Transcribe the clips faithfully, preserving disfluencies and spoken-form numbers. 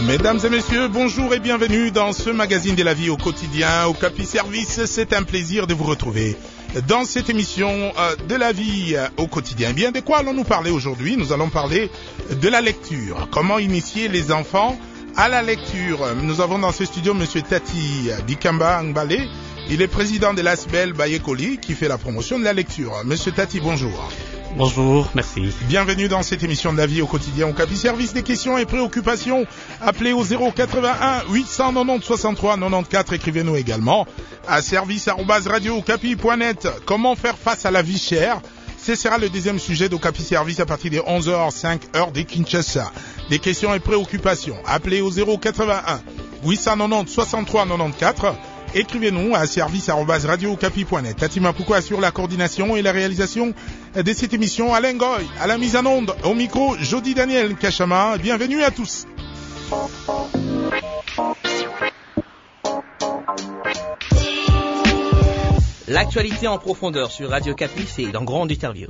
Mesdames et messieurs, bonjour et bienvenue dans ce magazine de la vie au quotidien, au Capi Service. C'est un plaisir de vous retrouver dans cette émission euh, de la vie euh, au quotidien. Bien, de quoi allons-nous parler aujourd'hui? Nous allons parler de la lecture. Comment initier les enfants à la lecture? Nous avons dans ce studio Monsieur Tati Bikamba Ngbale. Il est président de l'A S B E L Bayekoli qui fait la promotion de la lecture. Monsieur Tati, bonjour. Bonjour, merci. Bienvenue dans cette émission de la vie au quotidien au Capi Service. Des questions et préoccupations, appelez au zéro quatre-vingt-un huit cent quatre-vingt-dix soixante-trois quatre-vingt-quatorze. Écrivez-nous également à service arobase radio okapi point net. Comment faire face à la vie chère? Ce sera le deuxième sujet de Capi Service à partir de onze heures cinq heure de Kinshasa. Des questions et préoccupations, appelez au zéro quatre-vingt-un huit cent quatre-vingt-dix soixante-trois quatre-vingt-quatorze. Écrivez-nous à service arobase radio okapi point net. Tati Mapouko assure la coordination et la réalisation de cette émission. Alain Goy à la mise en onde, au micro Jody Daniel Kachama. Bienvenue à tous. L'actualité en profondeur sur Radio Capi, c'est dans Grande Interview.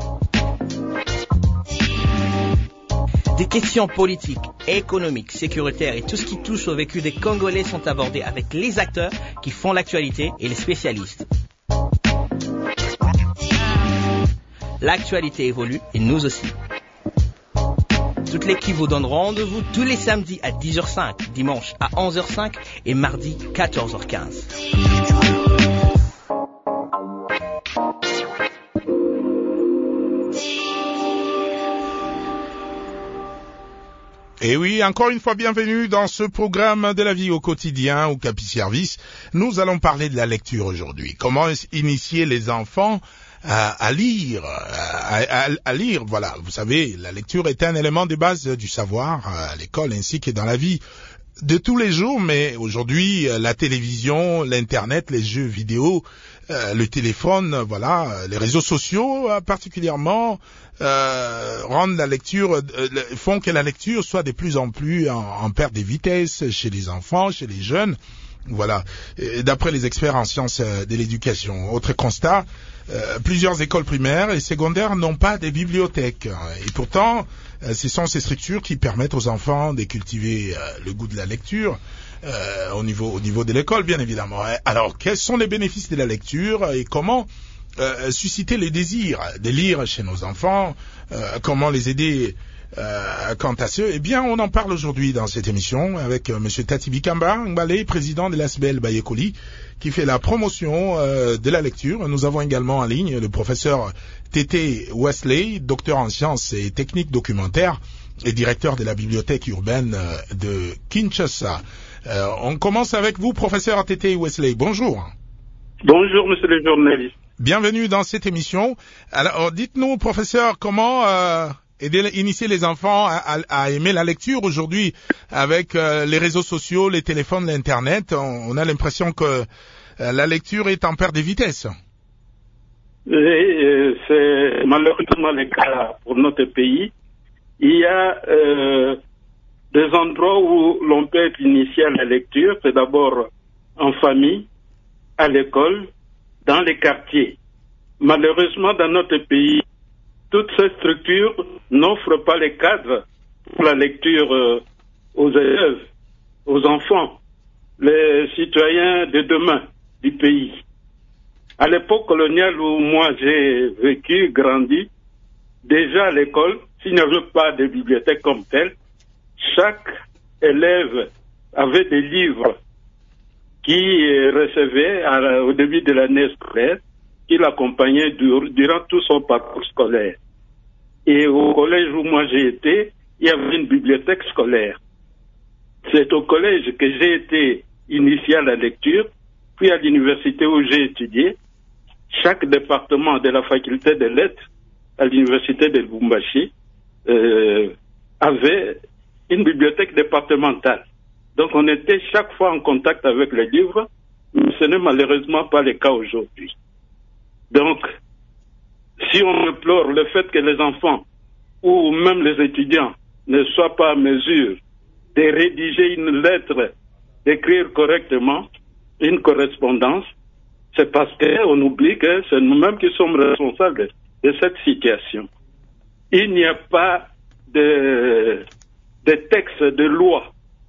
Des questions politiques, économiques, sécuritaires et tout ce qui touche au vécu des Congolais sont abordés avec les acteurs qui font l'actualité et les spécialistes. L'actualité évolue et nous aussi. Toute l'équipe vous donne rendez-vous tous les samedis à dix heures cinq, dimanche à onze heures cinq et mardi quatorze heures quinze. Et oui, encore une fois, bienvenue dans ce programme de la vie au quotidien, au Capi Service. Nous allons parler de la lecture aujourd'hui. Comment initier les enfants à, à lire, à, à, à lire, voilà. Vous savez, la lecture est un élément de base du savoir à l'école ainsi que dans la vie de tous les jours, mais aujourd'hui, la télévision, l'internet, les jeux vidéo, euh, le téléphone, voilà, les réseaux sociaux euh, particulièrement euh, rendent la lecture, euh, font que la lecture soit de plus en plus en, en perte de vitesse chez les enfants, chez les jeunes. Voilà. Et d'après les experts en sciences de l'éducation. Autre constat, euh, plusieurs écoles primaires et secondaires n'ont pas de bibliothèques. Et pourtant, euh, ce sont ces structures qui permettent aux enfants de cultiver euh, le goût de la lecture euh, au niveau au niveau de l'école, bien évidemment. Alors, quels sont les bénéfices de la lecture et comment euh, susciter le désir de lire chez nos enfants? euh, Comment les aider? Euh, quant à ce, eh bien, on en parle aujourd'hui dans cette émission avec euh, Monsieur Tati Bikamba Ngbale, président de l'A S B E L Bayekoli, qui fait la promotion euh, de la lecture. Nous avons également en ligne le professeur Tété Wesley, docteur en sciences et techniques documentaires et directeur de la bibliothèque urbaine euh, de Kinshasa. Euh, on commence avec vous, professeur Tété Wesley. Bonjour. Bonjour, monsieur le journaliste. Bienvenue dans cette émission. Alors, dites-nous, professeur, comment euh, et d'initier les enfants à, à, à aimer la lecture aujourd'hui avec euh, les réseaux sociaux, les téléphones, l'internet. On, on a l'impression que euh, la lecture est en perte de vitesse. Et, euh, c'est malheureusement le cas pour notre pays. Il y a euh, des endroits où l'on peut être initié à la lecture. C'est d'abord en famille, à l'école, dans les quartiers. Malheureusement, dans notre pays, toutes ces structures n'offrent pas les cadres pour la lecture euh, aux élèves, aux enfants, les citoyens de demain du pays. À l'époque coloniale où moi j'ai vécu, grandi, déjà à l'école, s'il n'y avait pas de bibliothèque comme telle, chaque élève avait des livres qui recevait à, au début de l'année scolaire, qui l'accompagnait dur, durant tout son parcours scolaire. Et au collège où moi j'ai été, il y avait une bibliothèque scolaire. C'est au collège que j'ai été initié à la lecture, puis à l'université où j'ai étudié. Chaque département de la faculté des lettres à l'université de Lubumbashi euh, avait une bibliothèque départementale. Donc on était chaque fois en contact avec les livres, mais ce n'est malheureusement pas le cas aujourd'hui. Donc, si on déplore le fait que les enfants ou même les étudiants ne soient pas en mesure de rédiger une lettre, d'écrire correctement une correspondance, c'est parce qu'on oublie que c'est nous-mêmes qui sommes responsables de cette situation. Il n'y a pas de, de texte de loi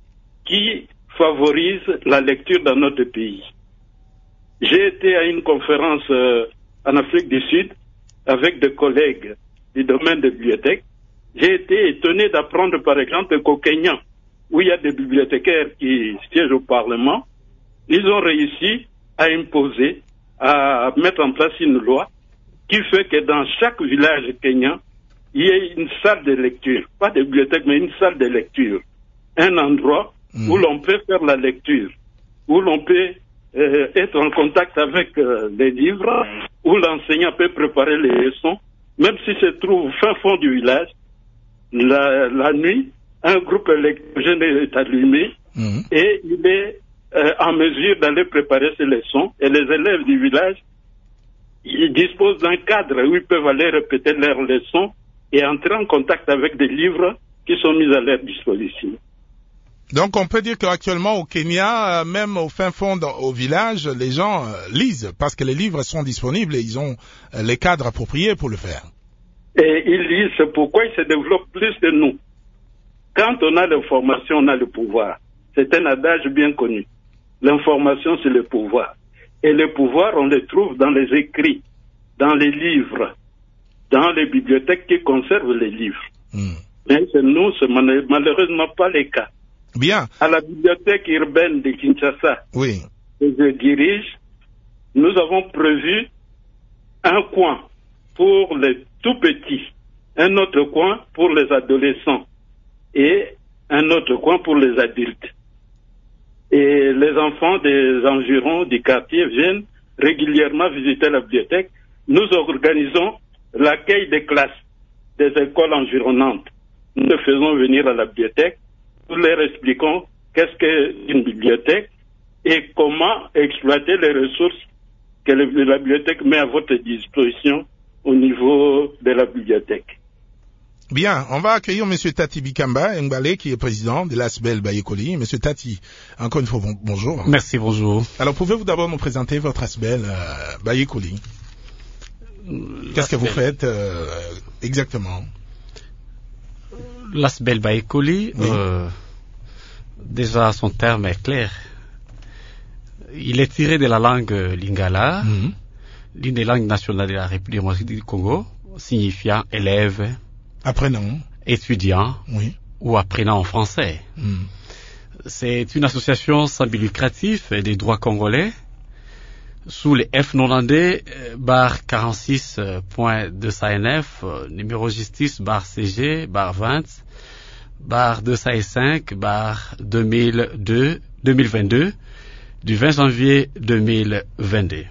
qui favorise la lecture dans notre pays. J'ai été à une conférence euh, en Afrique du Sud avec des collègues du domaine des bibliothèques. J'ai été étonné d'apprendre par exemple qu'au Kenya, où il y a des bibliothécaires qui siègent au Parlement, ils ont réussi à imposer, à mettre en place une loi qui fait que dans chaque village kenyan, il y ait une salle de lecture, pas de bibliothèque, mais une salle de lecture. Un endroit mmh. où l'on peut faire la lecture, où l'on peut euh, être en contact avec euh, les livres, où l'enseignant peut préparer les leçons, même si se trouve au fin fond du village. La, la nuit, un groupe électrogène est allumé mmh. et il est euh, en mesure d'aller préparer ses leçons. Et les élèves du village, ils disposent d'un cadre où ils peuvent aller répéter leurs leçons et entrer en contact avec des livres qui sont mis à leur disposition. Donc on peut dire qu'actuellement au Kenya, même au fin fond dans, au village, les gens euh, lisent parce que les livres sont disponibles et ils ont euh, les cadres appropriés pour le faire. Et ils lisent, c'est pourquoi ils se développent plus que nous. Quand on a l'information, on a le pouvoir. C'est un adage bien connu. L'information, c'est le pouvoir. Et le pouvoir, on le trouve dans les écrits, dans les livres, dans les bibliothèques qui conservent les livres. Mmh. Mais c'est nous, c'est malheureusement pas le cas. Bien. À la bibliothèque urbaine de Kinshasa, oui. que je dirige, nous avons prévu un coin pour les tout petits, un autre coin pour les adolescents et un autre coin pour les adultes. Et les enfants des environs du quartier viennent régulièrement visiter la bibliothèque. Nous organisons l'accueil des classes des écoles environnantes. Nous les faisons venir à la bibliothèque. Nous leur expliquons qu'est-ce qu'une bibliothèque et comment exploiter les ressources que la bibliothèque met à votre disposition au niveau de la bibliothèque. Bien, on va accueillir M. Tati Bikamba Ngbale, qui est président de l'Asbel Bayekoli. M. Tati, encore une fois, bon, bonjour. Merci, bonjour. Alors, pouvez-vous d'abord nous présenter votre Asbel euh, Bayekoli? Qu'est-ce que vous faites euh, exactement? L'Asbel Bayekoli, oui. euh, déjà son terme est clair. Il est tiré de la langue lingala, mm-hmm. l'une des langues nationales de la République démocratique du Congo, signifiant élève, apprenant, étudiant, oui. ou apprenant en français. Mm. C'est une association sans but lucratif des droits congolais sous les F quatre-vingt-douze barre quarante-six point deux cent neuf, numéro justice barre C G barre vingt barre deux cent cinq barre deux mille deux, deux mille vingt-deux du vingt janvier deux mille vingt-deux.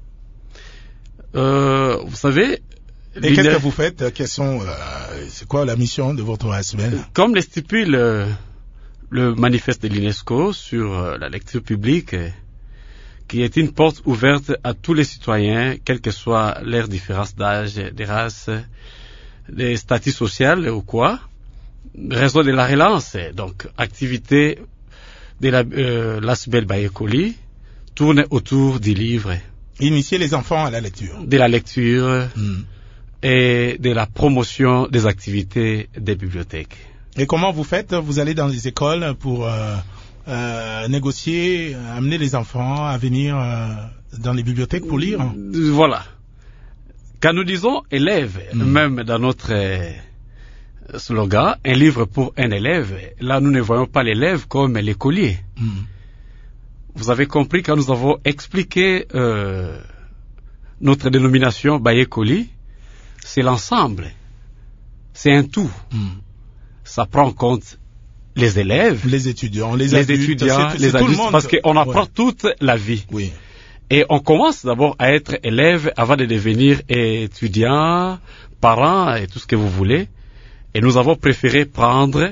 Euh, vous savez, et qu'est-ce que vous faites? Quelles sont, euh, c'est quoi la mission de votre Asbel? Comme le stipule euh, le manifeste de l'UNESCO sur euh, la lecture publique, euh, qui est une porte ouverte à tous les citoyens, quelles que soient leurs différences d'âge, des races, des statuts sociaux ou quoi. Raison de la relance, donc activité de la, euh, l'Asbel Bayekoli tourne autour du livre. Initier les enfants à la lecture. De la lecture. Mm. Et de la promotion des activités des bibliothèques. Et comment vous faites? Vous allez dans les écoles pour euh, euh, négocier, amener les enfants à venir euh, dans les bibliothèques pour lire? Voilà. Quand nous disons élèves, mmh. même dans notre euh, slogan, un livre pour un élève, là nous ne voyons pas l'élève comme l'écolier. Mmh. Vous avez compris quand nous avons expliqué euh, notre dénomination Bayekoli, c'est l'ensemble, c'est un tout. Mm. Ça prend en compte les élèves, les étudiants, les, les adultes, étudiants, c'est, les c'est adultes, tout le monde. Parce qu'on apprend ouais. toute la vie. Oui. Et on commence d'abord à être élève avant de devenir étudiant, parent et tout ce que vous voulez. Et nous avons préféré prendre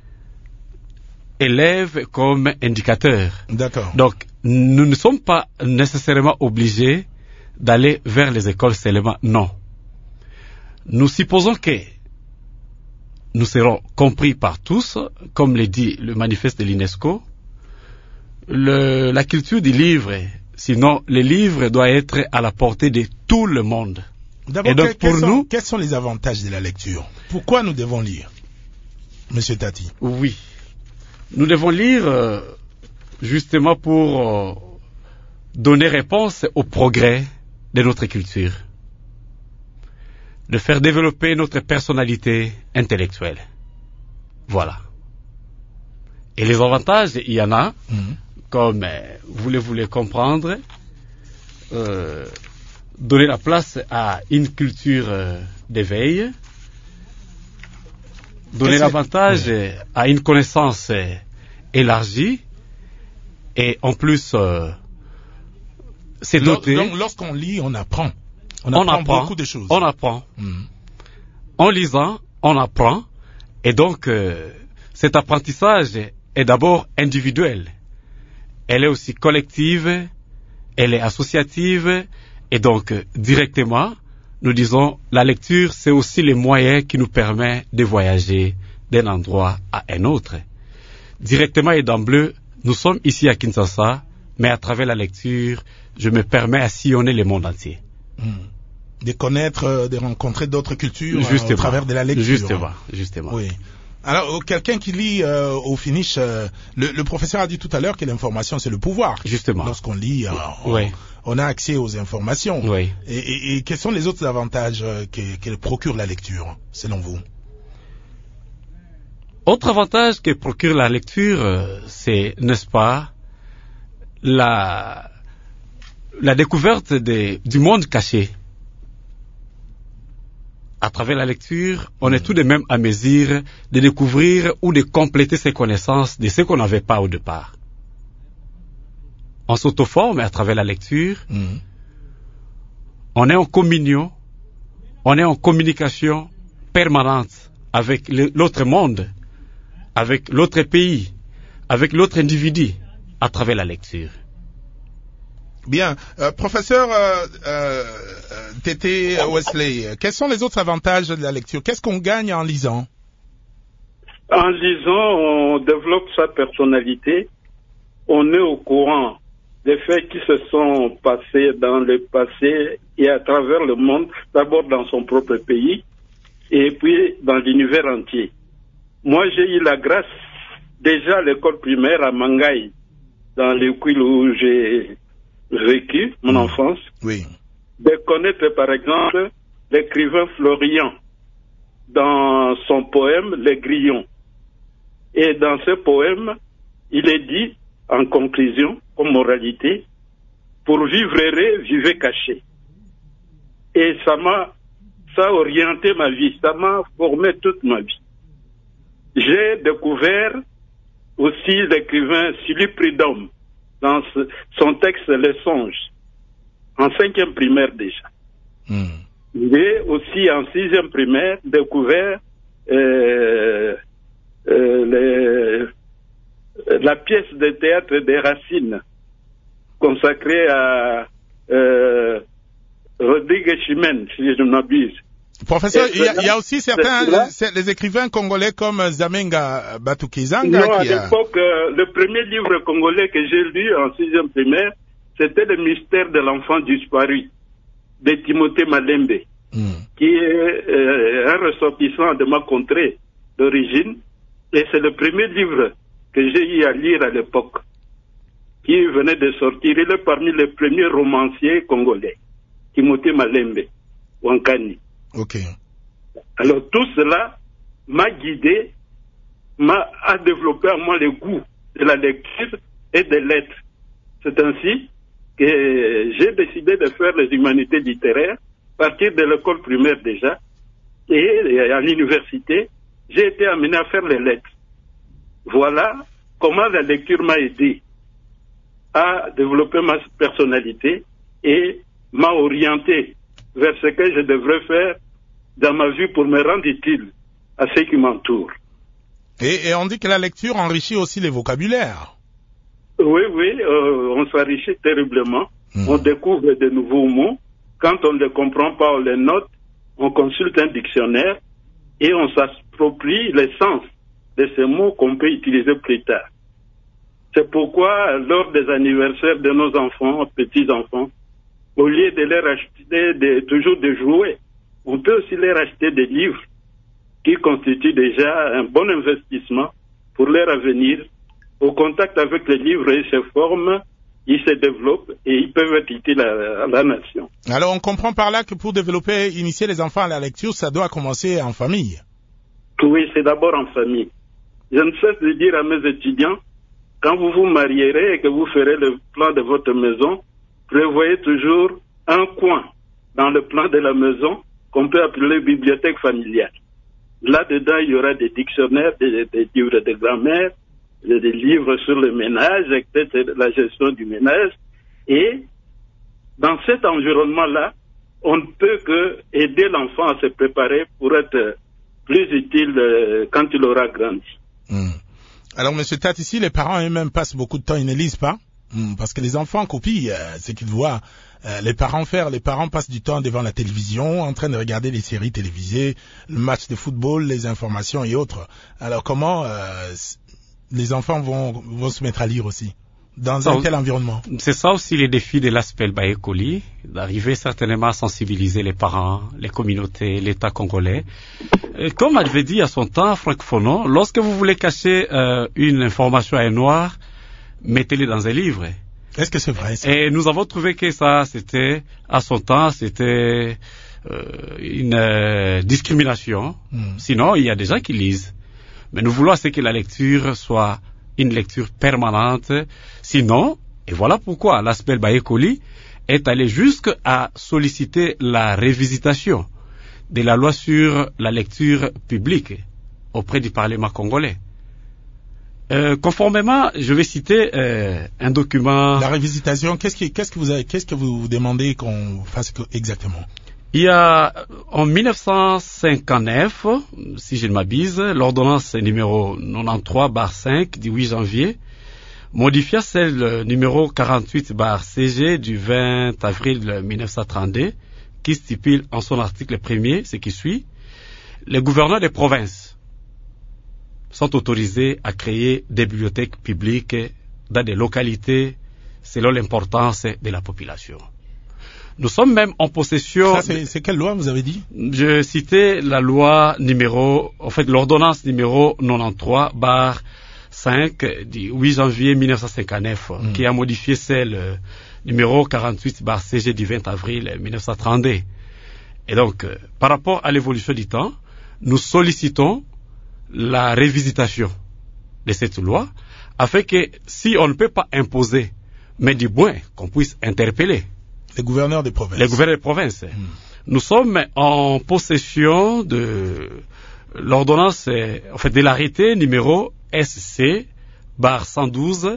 élève comme indicateur. D'accord. Donc, nous ne sommes pas nécessairement obligés d'aller vers les écoles seulement, non. Nous supposons que nous serons compris par tous, comme le dit le manifeste de l'UNESCO, le, la culture du livre, sinon le livre doit être à la portée de tout le monde. D'abord, Et donc, que, pour quels, nous, sont, quels sont les avantages de la lecture? Pourquoi nous devons lire, Monsieur Tati? Oui. Nous devons lire euh, justement pour euh, donner réponse au progrès de notre culture, de faire développer notre personnalité intellectuelle. Voilà. Et les avantages, il y en a, mmh. comme euh, vous le voulez comprendre, euh, donner la place à une culture euh, d'éveil, donner l'avantage oui. à une connaissance euh, élargie, et en plus, euh, c'est doté... Donc, lorsqu'on lit, on apprend. On apprend, on apprend beaucoup de choses. On apprend. Mmh. En lisant, on apprend, et donc, euh, cet apprentissage est d'abord individuelle. Elle est aussi collective, elle est associative, et donc, euh, directement, nous disons, la lecture, c'est aussi le moyen qui nous permet de voyager d'un endroit à un autre. Directement et d'emblée, nous sommes ici à Kinshasa, mais à travers la lecture, je me permets à sillonner le monde entier. Mmh. De connaître, de rencontrer d'autres cultures justement, au travers de la lecture. Justement, justement. Oui. Alors, quelqu'un qui lit euh, au finish, euh, le, le professeur a dit tout à l'heure que l'information, c'est le pouvoir. Justement. Lorsqu'on lit, euh, on, oui. on a accès aux informations. Oui. Et, et, et quels sont les autres avantages euh, que, que procure la lecture, selon vous? Autre avantage que procure la lecture, euh, c'est, n'est-ce pas, la, la découverte des, du monde caché. À travers la lecture, on mmh. est tout de même à mesure de découvrir ou de compléter ses connaissances de ce qu'on n'avait pas au départ. On s'auto-forme à travers la lecture, mmh. on est en communion, on est en communication permanente avec l'autre monde, avec l'autre pays, avec l'autre individu, à travers la lecture. Bien. Euh, professeur euh, euh, Tété Wesley, quels sont les autres avantages de la lecture? Qu'est-ce qu'on gagne en lisant? En lisant, on développe sa personnalité. On est au courant des faits qui se sont passés dans le passé et à travers le monde, d'abord dans son propre pays et puis dans l'univers entier. Moi, j'ai eu la grâce, déjà à l'école primaire à Mangaï, dans l'école où j'ai vécu mon enfance, oui. de connaître par exemple l'écrivain Florian dans son poème Les Grillons. Et dans ce poème, il est dit, en conclusion, comme moralité, pour vivre heureux, vivez caché. Et ça m'a, ça a orienté ma vie, ça m'a formé toute ma vie. J'ai découvert aussi l'écrivain Sully Prudhomme dans ce, son texte Les Songes, en cinquième primaire déjà. Mm. J'ai aussi en sixième primaire découvert euh, euh, les, la pièce de théâtre des Racines consacrée à euh, Rodrigue Chimène, si je ne m'abuse. Professeur, il y, a, il y a aussi certains les écrivains congolais comme Zamenga Batukizanga. Non, qui à l'époque, euh, le premier livre congolais que j'ai lu en sixième primaire, c'était Le mystère de l'enfant disparu, de Timothée Malembe, mm. qui est euh, un ressortissant de ma contrée d'origine. Et c'est le premier livre que j'ai eu à lire à l'époque, qui venait de sortir. Il est parmi les premiers romanciers congolais, Timothée Malembe, Wankani. Ok. Alors tout cela m'a guidé, m'a a développé en moi le goût de la lecture et des lettres. C'est ainsi que j'ai décidé de faire les humanités littéraires à partir de l'école primaire déjà, et à l'université, j'ai été amené à faire les lettres. Voilà comment la lecture m'a aidé à développer ma personnalité et m'a orienté vers ce que je devrais faire dans ma vie pour me rendre utile à ceux qui m'entourent. Et, et on dit que la lecture enrichit aussi les vocabulaires. Oui, oui, euh, on s'enrichit terriblement. Mmh. On découvre de nouveaux mots. Quand on ne les comprend pas, on les note. On consulte un dictionnaire et on s'approprie les sens de ces mots qu'on peut utiliser plus tard. C'est pourquoi, lors des anniversaires de nos enfants, petits-enfants, au lieu de leur acheter de, toujours des jouets, on peut aussi leur acheter des livres qui constituent déjà un bon investissement pour leur avenir au contact avec les livres, ils se forment, ils se développent et ils peuvent être utiles à, à la nation. Alors on comprend par là que pour développer, initier les enfants à la lecture, ça doit commencer en famille. Oui, c'est d'abord en famille. Je ne cesse de dire à mes étudiants, quand vous vous marierez et que vous ferez le plan de votre maison, prévoyez toujours un coin dans le plan de la maison qu'on peut appeler bibliothèque familiale. Là-dedans, il y aura des dictionnaires, des, des livres de grammaire, des, des livres sur le ménage, et cetera, la gestion du ménage. Et dans cet environnement-là, on ne peut que aider l'enfant à se préparer pour être plus utile euh, quand il aura grandi. Mmh. Alors, Monsieur Tat, ici, les parents eux-mêmes passent beaucoup de temps, ils ne lisent pas, mmh, parce que les enfants copient euh, ce qu'ils voient euh, les parents faire. Les parents passent du temps devant la télévision, en train de regarder les séries télévisées, le match de football, les informations et autres. Alors, comment euh, les enfants vont, vont se mettre à lire aussi? Dans ça, un tel environnement? C'est ça aussi les défis de l'aspect Baye-Koli, d'arriver certainement à sensibiliser les parents, les communautés, l'État congolais. Et comme avait dit à son temps Franck Fonon, lorsque vous voulez cacher euh, une information à un noir, mettez-les dans un livre. Est-ce que c'est vrai ça? Et nous avons trouvé que ça, c'était, à son temps, c'était euh, une euh, discrimination. Mm. Sinon, il y a des gens qui lisent. Mais nous voulons c'est que la lecture soit une lecture permanente. Sinon, et voilà pourquoi l'aspect Baye-Koli est allé jusqu'à solliciter la révisitation de la loi sur la lecture publique auprès du Parlement congolais. Euh, conformément, je vais citer euh, un document. La révisitation, qu'est-ce que, qu'est-ce que vous avez, qu'est-ce que vous demandez qu'on fasse exactement? Il y a, en mille neuf cent cinquante-neuf, si je ne m'abuse, l'ordonnance numéro quatre-vingt-treize barre cinq du huit janvier modifia celle numéro quarante-huit barre C G du vingt avril mille neuf cent trente-deux qui stipule en son article premier ce qui suit: les gouverneurs des provinces sont autorisés à créer des bibliothèques publiques dans des localités selon l'importance de la population. Nous sommes même en possession... Ça, c'est, c'est quelle loi vous avez dit? Je citais la loi numéro... En fait, l'ordonnance numéro quatre-vingt-treize barre cinq du huit janvier mille neuf cent cinquante-neuf mm. qui a modifié celle euh, numéro quarante-huit barre C G du vingt avril mille neuf cent trente-deux. Et donc, euh, par rapport à l'évolution du temps, nous sollicitons la révisitation de cette loi afin que, si on ne peut pas imposer, mais du moins qu'on puisse interpeller les gouverneurs des provinces. Les gouverneurs des provinces. Mmh. Nous sommes en possession de l'ordonnance, en fait, de l'arrêté numéro S C barre cent douze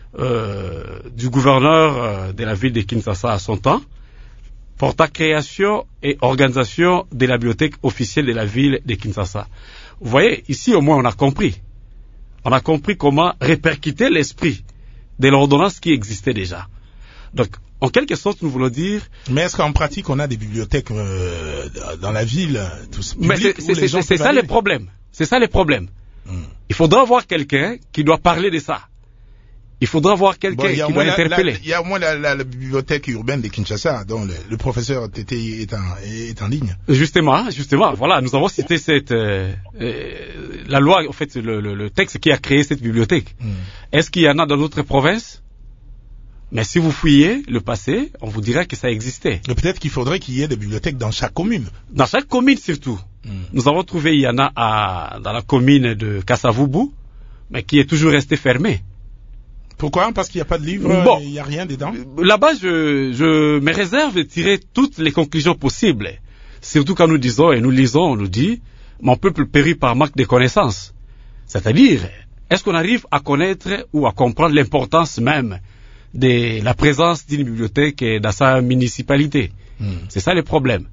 euh, du gouverneur euh, de la ville de Kinshasa à son temps, portant création et organisation de la bibliothèque officielle de la ville de Kinshasa. Vous voyez, ici au moins on a compris. On a compris comment répercuter l'esprit de l'ordonnance qui existait déjà. Donc, en quelque sorte, nous voulons dire... Mais est-ce qu'en pratique, on a des bibliothèques euh, dans la ville, tous publiques? Mais c'est, c'est, c'est, c'est, c'est ça le problème. C'est ça le problème. Hmm. Il faudra avoir quelqu'un qui doit parler de ça. Il faudra avoir quelqu'un bon, qui doit la, interpeller. Il y a au moins la, la, la bibliothèque urbaine de Kinshasa, dont le, le professeur Tété est en, est en ligne. Justement, justement, voilà, nous avons cité cette euh, euh, la loi, en fait, le, le, le texte qui a créé cette bibliothèque. Hmm. Est-ce qu'il y en a dans d'autres provinces? Mais si vous fouillez le passé, on vous dira que ça existait. Et peut-être qu'il faudrait qu'il y ait des bibliothèques dans chaque commune. Dans chaque commune surtout. Mm. Nous avons trouvé, il y en a à, dans la commune de Kassavubu, mais qui est toujours restée fermée. Pourquoi? Parce qu'il n'y a pas de livre, bon, il n'y a rien dedans? Là-bas, je, je me réserve de tirer toutes les conclusions possibles. Surtout quand nous disons et nous lisons, on nous dit, mon peuple périt par manque de connaissances. C'est-à-dire, est-ce qu'on arrive à connaître ou à comprendre l'importance même de la présence d'une bibliothèque dans sa municipalité? Mm. C'est ça le problème.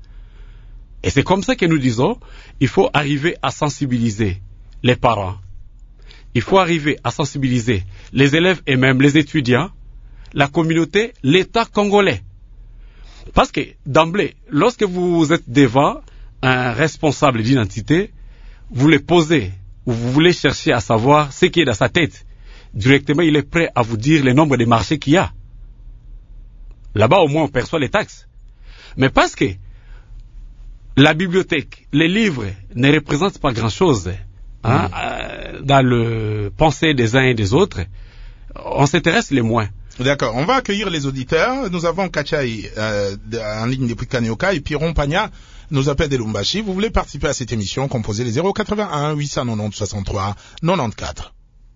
Et c'est comme ça que nous disons, il faut arriver à sensibiliser les parents. Il faut arriver à sensibiliser les élèves et même les étudiants, la communauté, l'État congolais. Parce que, d'emblée, lorsque vous êtes devant un responsable d'identité, vous le posez, ou vous voulez chercher à savoir ce qui est dans sa tête. Directement, il est prêt à vous dire le nombre de marchés qu'il y a. Là-bas, au moins, on perçoit les taxes. Mais parce que la bibliothèque, les livres ne représentent pas grand-chose. Hein, mmh. euh, dans le pensée des uns et des autres, on s'intéresse les moins. D'accord, on va accueillir les auditeurs. Nous avons Kachai euh, en ligne depuis Kanioka et Piron Pagna nous appelle de Lumbashi. Vous voulez participer à cette émission, composez les zéro quatre-vingt-un huit cent quatre-vingt-dix soixante-trois quatre-vingt-quatorze.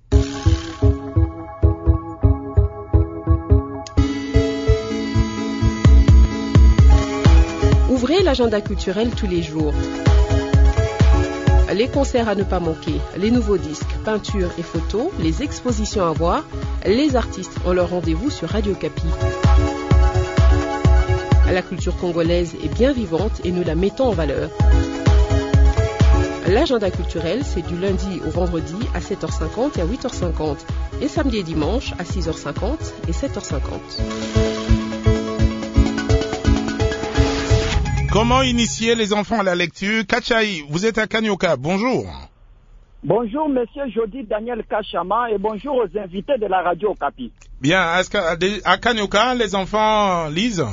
Ouvrez l'agenda culturel tous les jours. Les concerts à ne pas manquer, les nouveaux disques, peintures et photos, les expositions à voir, les artistes ont leur rendez-vous sur Radio Kapi. La culture congolaise est bien vivante et nous la mettons en valeur. L'agenda culturel, c'est du lundi au vendredi à sept heures cinquante et à huit heures cinquante, et samedi et dimanche à six heures cinquante et sept heures cinquante. Comment initier les enfants à la lecture? Kachai, vous êtes à Kanioka, bonjour. Bonjour, monsieur Jody Daniel Kachama, et bonjour aux invités de la radio Kapi. Bien, est-ce qu'à Kanioka, les enfants lisent?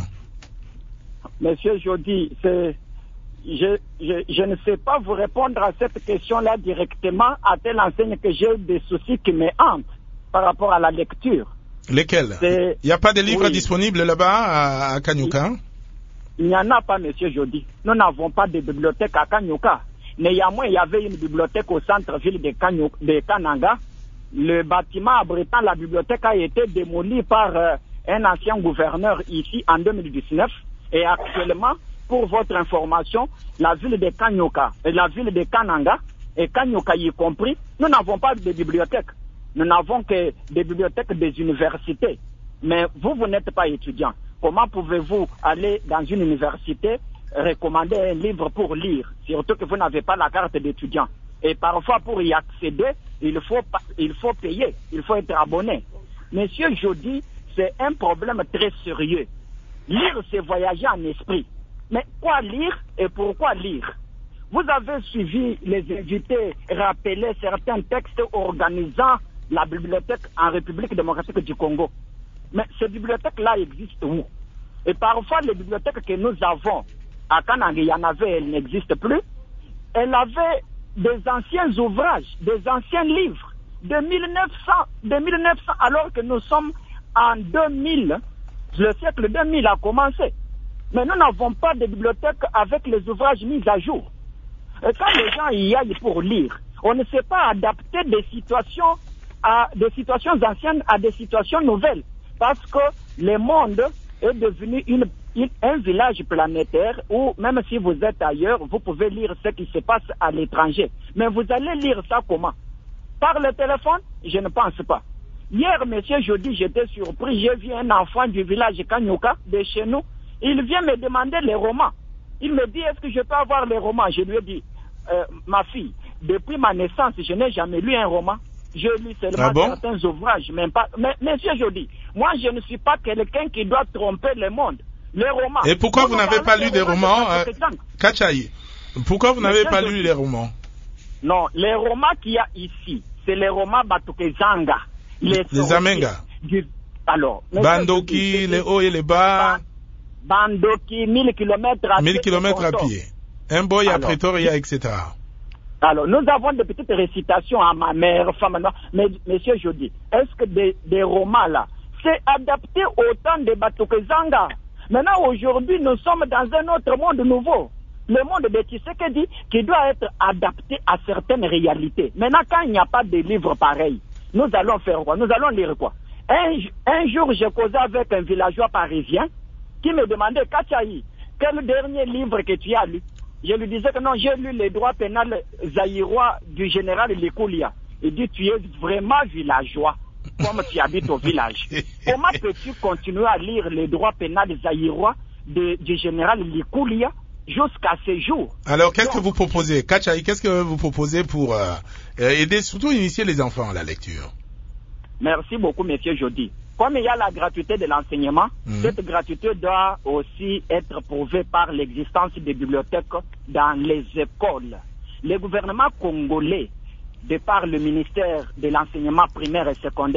Monsieur Jody, c'est, je, je, je ne sais pas vous répondre à cette question-là directement, à telle enseigne que j'ai des soucis qui me hantent par rapport à la lecture. Lesquels? Il n'y a pas de livres oui. disponibles là-bas à, à Kanioka? Il n'y en a pas, monsieur Jody. Nous n'avons pas de bibliothèque à Kanioka. Néanmoins, il y avait une bibliothèque au centre-ville de, Kanyo, de Kananga. Le bâtiment abritant la bibliothèque a été démoli par euh, un ancien gouverneur ici en deux mille dix-neuf. Et actuellement, pour votre information, la ville de Kanioka et la ville de Kananga, et Kanioka y compris, nous n'avons pas de bibliothèque. Nous n'avons que des bibliothèques des universités. Mais vous, vous n'êtes pas étudiant. Comment pouvez-vous aller dans une université, recommander un livre pour lire, surtout que vous n'avez pas la carte d'étudiant? Et parfois, pour y accéder, il faut, il faut payer, il faut être abonné. Monsieur Jody, c'est un problème très sérieux. Lire, c'est voyager en esprit. Mais quoi lire et pourquoi lire? Vous avez suivi les invités rappeler certains textes organisant la bibliothèque en République démocratique du Congo. Mais ces bibliothèques-là existent où? Et parfois, les bibliothèques que nous avons à Kananga, il y en avait, elles n'existent plus. Elles avaient des anciens ouvrages, des anciens livres de mille neuf cents, de mille neuf cents, alors que nous sommes en deux mille. Le siècle deux mille a commencé. Mais nous n'avons pas de bibliothèque avec les ouvrages mis à jour. Et quand les gens y aillent pour lire, on ne sait pas adapter des situations, à, des situations anciennes à des situations nouvelles. Parce que le monde est devenu une, une, un village planétaire où, même si vous êtes ailleurs, vous pouvez lire ce qui se passe à l'étranger. Mais vous allez lire ça comment? Par le téléphone? Je ne pense pas. Hier, monsieur Jody, j'étais surpris. J'ai vu un enfant du village Kanioka, de chez nous. Il vient me demander les romans. Il me dit, est-ce que je peux avoir les romans? Je lui ai dit, euh, ma fille, depuis ma naissance, je n'ai jamais lu un roman. Je lis seulement ah bon? certains ouvrages, même pas. Mais, monsieur Jody, moi, je ne suis pas quelqu'un qui doit tromper le monde. Les romans. Et pourquoi vous n'avez pas lu des romans, euh, Kachai? Pourquoi vous n'avez pas lu les romans? Non, les romans qu'il y a ici, c'est les romans Batukezanga. Les, les Amenga. Du, alors. Bandoki, les hauts et les bas. Bandoki, mille kilomètres à pied. mille kilomètres à pied. Un boy à Pretoria, et cetera. Alors, nous avons des petites récitations à ma mère, femme, mais, monsieur Jody, est-ce que des, des romans là, c'est adapté au temps de Batukezanga? Maintenant, aujourd'hui, nous sommes dans un autre monde nouveau. Le monde de Tshisekedi qui doit être adapté à certaines réalités. Maintenant, quand il n'y a pas de livres pareils, nous allons faire quoi? Nous allons lire quoi? Un, un jour, j'ai causé avec un villageois parisien qui me demandait, Kachai, quel dernier livre que tu as lu? Je lui disais que non, j'ai lu les droits pénals zaïrois du général Likoulia. Il dit, tu es vraiment villageois, comme tu habites au village. Comment peux-tu continuer à lire les droits pénals zaïrois de, du général Likoulia jusqu'à ce jour? Alors, qu'est-ce que vous proposez, Kachai, qu'est-ce que vous proposez pour euh, aider, surtout initier les enfants à la lecture? Merci beaucoup, monsieur Jody. Comme il y a la gratuité de l'enseignement, mmh. cette gratuité doit aussi être prouvée par l'existence des bibliothèques dans les écoles. Le gouvernement congolais, de par le ministère de l'enseignement primaire et secondaire,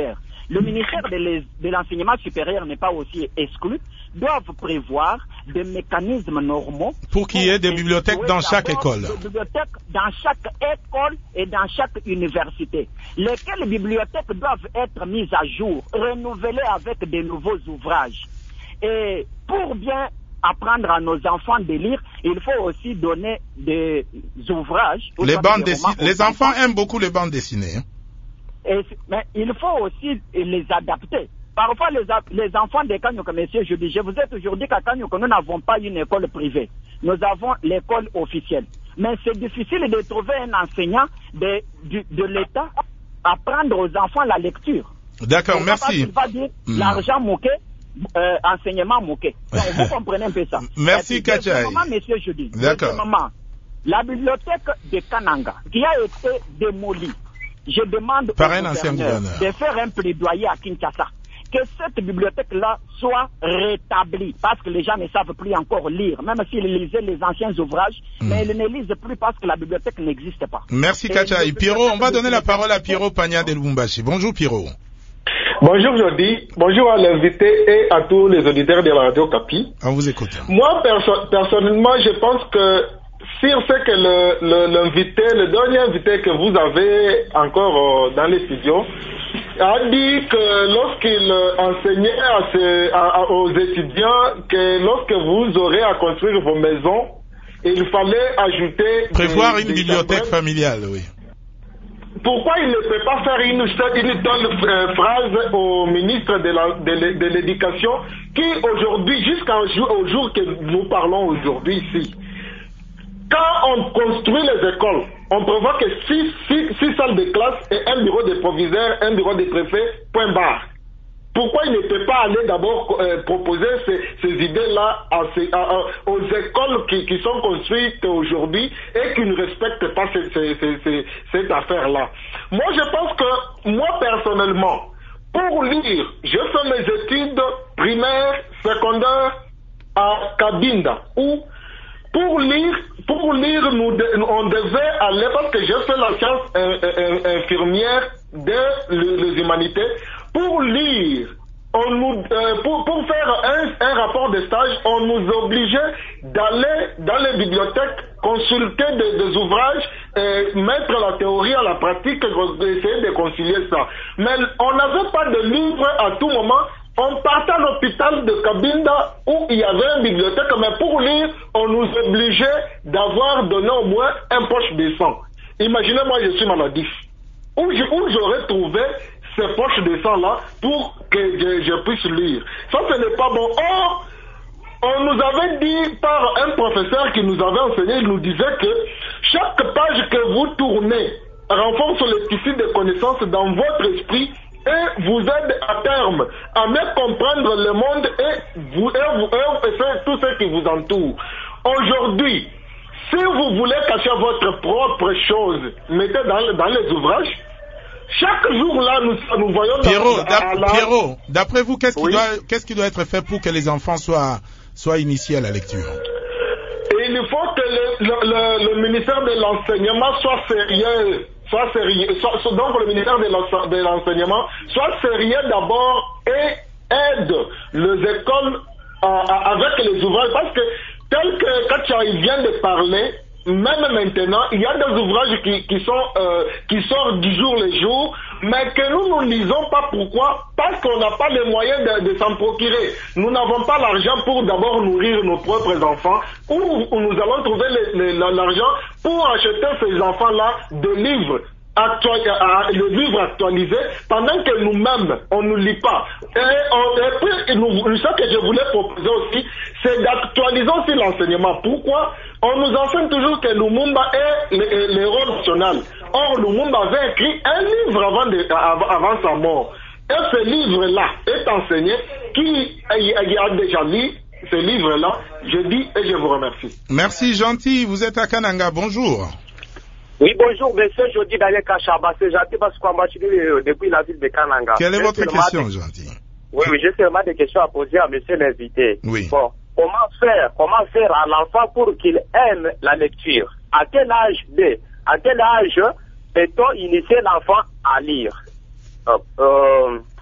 le ministère de, les, de l'enseignement supérieur n'est pas aussi exclu, doivent prévoir des mécanismes normaux pour qu'il y ait des bibliothèques dans chaque école. Des bibliothèques dans chaque école et dans chaque université. Lesquelles bibliothèques doivent être mises à jour, renouvelées avec de nouveaux ouvrages. Et pour bien apprendre à nos enfants de lire, il faut aussi donner des ouvrages. Les bandes dessinées. Les enfants aiment beaucoup les bandes dessinées. Hein. Et, mais il faut aussi les adapter. Parfois, les, les enfants des Kanyoko, monsieur, je dis, je vous ai toujours dit qu'à Kanyoko, nous n'avons pas une école privée. Nous avons l'école officielle. Mais c'est difficile de trouver un enseignant de, de, de l'État apprendre aux enfants la lecture. D'accord, merci. Il va dire mmh. l'argent moqué, euh, enseignement moqué. Donc, vous comprenez un peu ça. Merci, Kachaï. Monsieur, je dis. D'accord. La bibliothèque de Kananga, qui a été démolie, je demande par au un ancien gouverneur de faire un plaidoyer à Kinshasa, que cette bibliothèque-là soit rétablie, parce que les gens ne savent plus encore lire, même s'ils lisaient les anciens ouvrages, mmh. mais ils ne lisent plus parce que la bibliothèque n'existe pas. Merci Kachaï. Pierrot, on va donner la parole à Pierrot Pagna de Lubumbashi. Bonjour Pierrot. Bonjour Jody, bonjour à l'invité et à tous les auditeurs de la radio Capi. On vous écoute. Moi, perso- personnellement, je pense que sur ce que le, le, l'invité, le dernier invité que vous avez encore euh, dans les studios, a dit que lorsqu'il enseignait à ce, à, à, aux étudiants que lorsque vous aurez à construire vos maisons, il fallait ajouter... Prévoir des, une des bibliothèque tablettes. familiale, oui. Pourquoi il ne peut pas faire une, une telle euh, phrase au ministre de, la, de, de l'éducation qui aujourd'hui, jusqu'au jour, au jour que nous parlons aujourd'hui ici, quand on construit les écoles, on prévoit que six, six, six salles de classe et un bureau de proviseur, un bureau de préfet, point barre. Pourquoi il ne peut pas aller d'abord euh, proposer ces, ces idées-là à ces, à, à, aux écoles qui, qui sont construites aujourd'hui et qui ne respectent pas ces, ces, ces, ces, cette affaire-là? Moi, je pense que, moi personnellement, pour lire, j'ai fait mes études primaires, secondaires à Cabinda, où pour lire, pour lire, nous de, on devait aller, parce que j'ai fait la science euh, euh, infirmière de les humanités, pour lire, on nous, euh, pour, pour faire un, un rapport de stage, on nous obligeait d'aller dans les bibliothèques, consulter des, des ouvrages, euh, mettre la théorie à la pratique, essayer de concilier ça. Mais on n'avait pas de livre à tout moment. On partait à l'hôpital de Cabinda où il y avait une bibliothèque, mais pour lire, on nous obligeait d'avoir donné au moins un poche de sang. Imaginez, moi, je suis maladif. Où, je, où j'aurais trouvé ces poches de sang-là pour que je, je puisse lire. Ça, ce n'est pas bon. Or, on nous avait dit par un professeur qui nous avait enseigné, il nous disait que chaque page que vous tournez renforce le tissu de connaissances dans votre esprit et vous aide à terme à mieux comprendre le monde et vous et vous et tout ce qui vous entoure. Aujourd'hui, si vous voulez cacher votre propre chose, mettez dans, dans les ouvrages. Chaque jour là, nous, nous voyons... Pierrot, dans, d'ap- la... Pierrot, d'après vous, qu'est-ce qui, oui. doit, qu'est-ce qui doit être fait pour que les enfants soient, soient initiés à la lecture? Et il faut que le, le, le, le ministère de l'enseignement soit sérieux. Soit sérieux, soit, soit, donc le ministère de l'enseignement soit sérieux d'abord et aide les écoles euh, avec les ouvrages, parce que tel que Kachaï vient de parler, même maintenant, il y a des ouvrages qui, qui sont euh, qui sortent du jour le jour, mais que nous ne lisons pas. Pourquoi? Parce qu'on n'a pas les moyens de, de s'en procurer. Nous n'avons pas l'argent pour d'abord nourrir nos propres enfants, ou, ou nous allons trouver les, les, l'argent pour acheter ces enfants-là des livres. Actual, le livre actualisé, pendant que nous-mêmes, on ne lit pas. Et, on, et puis, nous, ce que je voulais proposer aussi, c'est d'actualiser aussi l'enseignement. Pourquoi? On nous enseigne toujours que Lumumba est l'héros national. Or, Lumumba avait écrit un livre avant, de, avant sa mort. Et ce livre-là est enseigné. Qui a déjà lu ce livre-là? Je dis et je vous remercie. Merci, gentil. Vous êtes à Kananga. Bonjour. Oui, bonjour, monsieur Jody Daniel Kachaba. C'est gentil parce qu'on m'a suivi depuis la ville de Kananga. Quelle est j'ai votre question, des... gentil? Oui, oui, j'ai seulement des questions à poser à monsieur l'invité. Oui. Bon, comment faire, comment faire à l'enfant pour qu'il aime la lecture? À quel âge de, à quel âge peut-on initier l'enfant à lire? Euh, euh,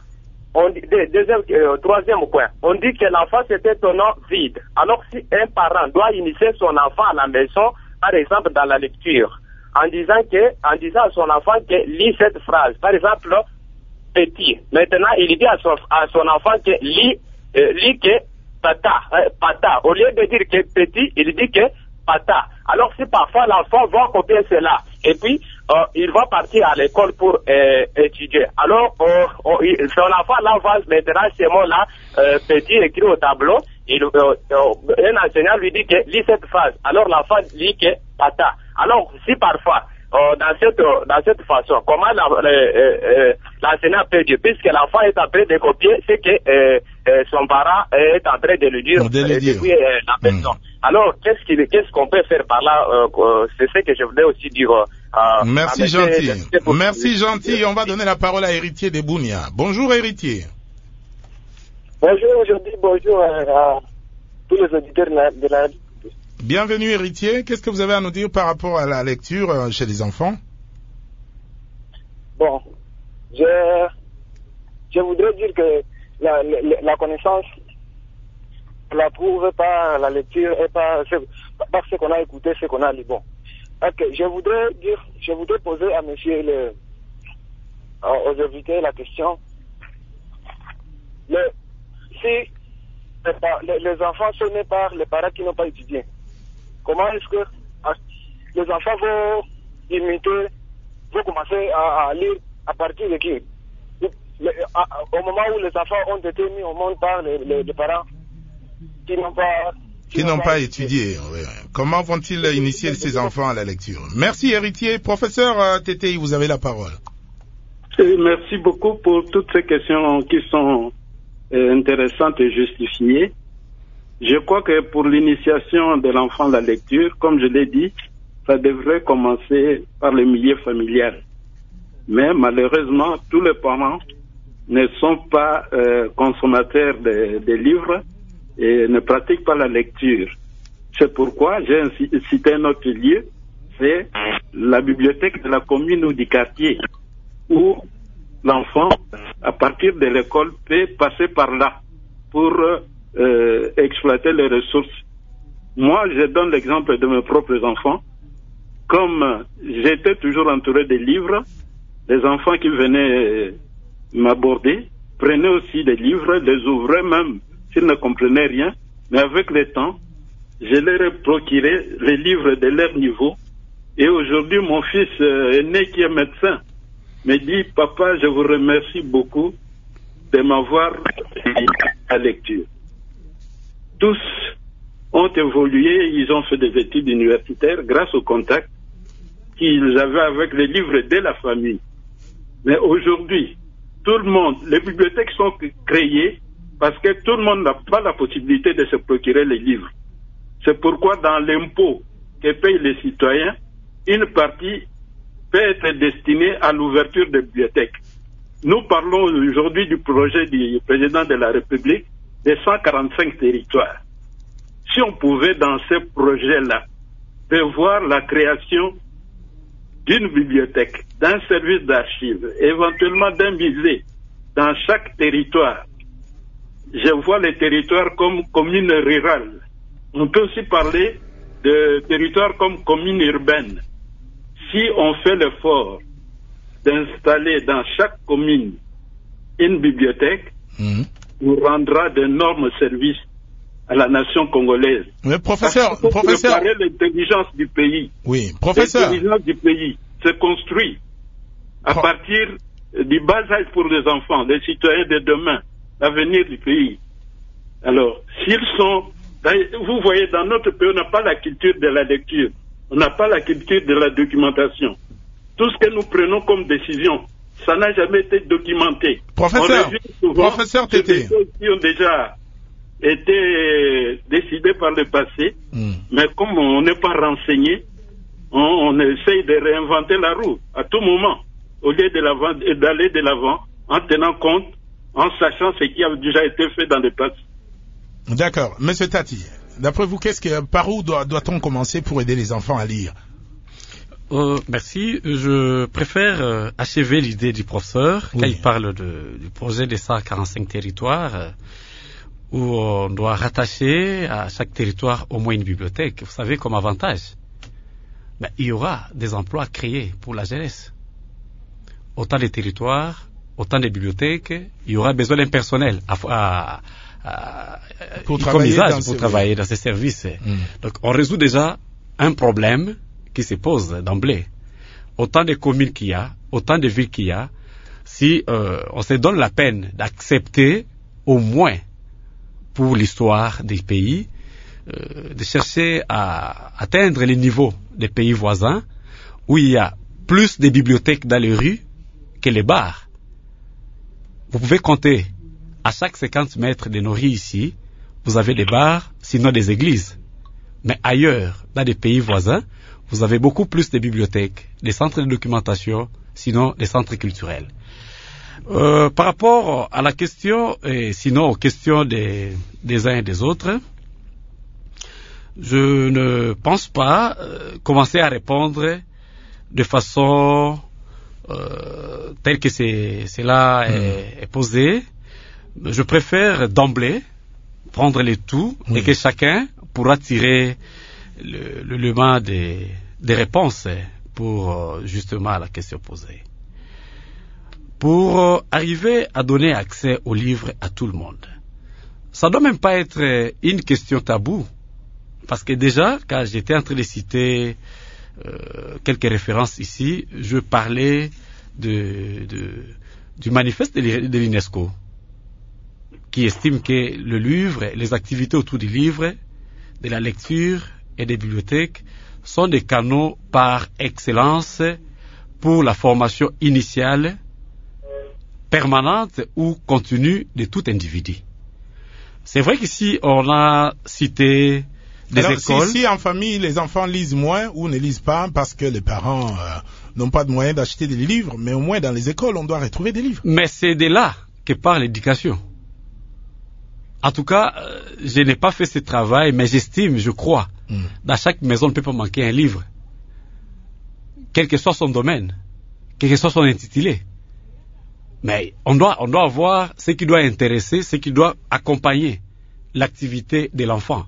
on dit, deuxième, euh, troisième point, on dit que l'enfant c'était un nom vide. Alors si un parent doit initier son enfant à la maison, par exemple dans la lecture, en disant que, en disant à son enfant que lit cette phrase, par exemple, petit. Maintenant, il dit à son, à son enfant que lit, euh, lit que pata, euh, pata. Au lieu de dire que petit, il dit que pata. Alors si parfois l'enfant va copier cela, et puis euh, il va partir à l'école pour euh, étudier. Alors euh, euh, son enfant là va maintenant ces mots-là, euh, petit écrit au tableau, il, euh, euh, un enseignant lui dit que lit cette phrase. Alors l'enfant lit que pata. Alors si parfois euh, dans cette dans cette façon, comment la, euh, euh, l'enseignant peut dire, puisque l'enfant est en train de copier ce que euh, euh, son parent est en train de lui dire, de lui dire. depuis euh, la maison. Mmh. Alors, qu'est-ce qu'il, qu'est-ce qu'on peut faire par là euh, C'est ce que je voulais aussi dire. Euh, Merci gentil. Merci gentil. On va donner la parole à Héritier de Bunia. Bonjour Héritier. Bonjour aujourd'hui, bonjour à, à tous les auditeurs de la radio. Bienvenue Héritier. Qu'est-ce que vous avez à nous dire par rapport à la lecture euh, chez les enfants? Bon, je, je voudrais dire que la, la, la connaissance on la trouve par la lecture et par ce, par ce qu'on a écouté, ce qu'on a lu. Bon, okay, je voudrais dire, je voudrais poser à monsieur le, aux invités la question. Le, si les, les enfants sont nés par les parents qui n'ont pas étudié, comment est-ce que les enfants vont imiter, vont commencer à, à lire à partir de qui? Le, à, au moment où les enfants ont été mis au monde par les, les, les parents qui n'ont pas, qui qui n'ont pas, pas étudié. Oui. Comment vont-ils initier ces enfants à la lecture? Merci Héritier. Professeur euh, Tété, vous avez la parole. Et merci beaucoup pour toutes ces questions qui sont euh, intéressantes et justifiées. Je crois que pour l'initiation de l'enfant à la lecture, comme je l'ai dit, ça devrait commencer par le milieu familial. Mais malheureusement, tous les parents ne sont pas euh, consommateurs de, de livres et ne pratiquent pas la lecture. C'est pourquoi j'ai cité un autre lieu, c'est la bibliothèque de la commune ou du quartier, où l'enfant, à partir de l'école, peut passer par là pour euh, exploiter les ressources. Moi, je donne l'exemple de mes propres enfants. Comme j'étais toujours entouré de livres, les enfants qui venaient m'aborder prenaient aussi des livres, les ouvraient même s'ils ne comprenaient rien, mais avec le temps, je leur ai procuré les livres de leur niveau. Et aujourd'hui, mon fils euh, aîné qui est médecin me dit, papa, je vous remercie beaucoup de m'avoir appris la lecture. Tous ont évolué, ils ont fait des études universitaires grâce au contact qu'ils avaient avec les livres de la famille. Mais aujourd'hui, tout le monde, les bibliothèques sont créées parce que tout le monde n'a pas la possibilité de se procurer les livres. C'est pourquoi dans l'impôt que payent les citoyens, une partie peut être destinée à l'ouverture de bibliothèques. Nous parlons aujourd'hui du projet du président de la République de cent quarante-cinq territoires. Si on pouvait dans ce projet-là prévoir la création d'une bibliothèque, d'un service d'archives, éventuellement d'un musée dans chaque territoire. Je vois les territoires comme communes rurales. On peut aussi parler de territoires comme communes urbaines. Si on fait l'effort d'installer dans chaque commune une bibliothèque, mmh. on rendra d'énormes services à la nation congolaise. Mais professeur, Parce qu'il faut professeur. préparer l'intelligence du pays. Oui, professeur. L'intelligence du pays se construit à Pro... partir du bas âge pour les enfants, les citoyens de demain, l'avenir du pays. Alors, s'ils sont, vous voyez, dans notre pays, on n'a pas la culture de la lecture, on n'a pas la culture de la documentation. Tout ce que nous prenons comme décision, ça n'a jamais été documenté. Professeur, souvent, professeur Tété. Des choses qui ont déjà été décidées par le passé, mm. mais comme on n'est pas renseigné, on, on essaye de réinventer la roue à tout moment, au lieu de d'aller de l'avant, en tenant compte, en sachant ce qui a déjà été fait dans le passé. D'accord. Monsieur Tati, d'après vous, qu'est-ce que, par où doit, doit-on commencer pour aider les enfants à lire? Euh, merci. Je préfère euh, achever l'idée du professeur oui. quand il parle de, du projet des cent quarante-cinq territoires euh, où on doit rattacher à chaque territoire au moins une bibliothèque. Vous savez, comme avantage, ben, il y aura des emplois créés pour la jeunesse. Autant de territoires, autant de bibliothèques, il y aura besoin d'un personnel à, à, à, pour, travailler usage, dans, pour ces travailler dans ces services. Mmh. Donc on résout déjà un problème qui se pose d'emblée. Autant de communes qu'il y a, autant de villes qu'il y a, si euh, on se donne la peine d'accepter au moins pour l'histoire des pays, euh, de chercher à atteindre les niveaux des pays voisins où il y a plus de bibliothèques dans les rues que les bars. Vous pouvez compter à chaque cinquante mètres de nos rues ici, vous avez des bars, sinon des églises. Mais ailleurs, dans des pays voisins, vous avez beaucoup plus de bibliothèques, des centres de documentation, sinon des centres culturels. Euh, par rapport à la question, et sinon aux questions des, des uns et des autres, je ne pense pas euh, commencer à répondre de façon euh, telle que c'est, cela mmh. est, est posé. Je préfère d'emblée prendre les tout mmh. et que chacun pourra tirer le, le léman des, des réponses pour euh, justement la question posée. Pour euh, arriver à donner accès aux livres à tout le monde, ça ne doit même pas être une question taboue. Parce que déjà, quand j'étais en train de citer euh, quelques références ici, je parlais de, de, du manifeste de l'UNESCO, qui estime que le livre, les activités autour du livre, de la lecture et des bibliothèques sont des canaux par excellence pour la formation initiale, permanente ou continue de tout individu. C'est vrai qu'ici, on a cité des Alors, écoles. Si, si en famille, les enfants lisent moins ou ne lisent pas parce que les parents euh, n'ont pas de moyens d'acheter des livres, mais au moins dans les écoles, on doit retrouver des livres. Mais c'est de là que part l'éducation. En tout cas, euh, je n'ai pas fait ce travail, mais j'estime, je crois, mm. dans chaque maison, ne peut pas manquer un livre. Quel que soit son domaine, quel que soit son intitulé. Mais on doit, on doit avoir ce qui doit intéresser, ce qui doit accompagner l'activité de l'enfant.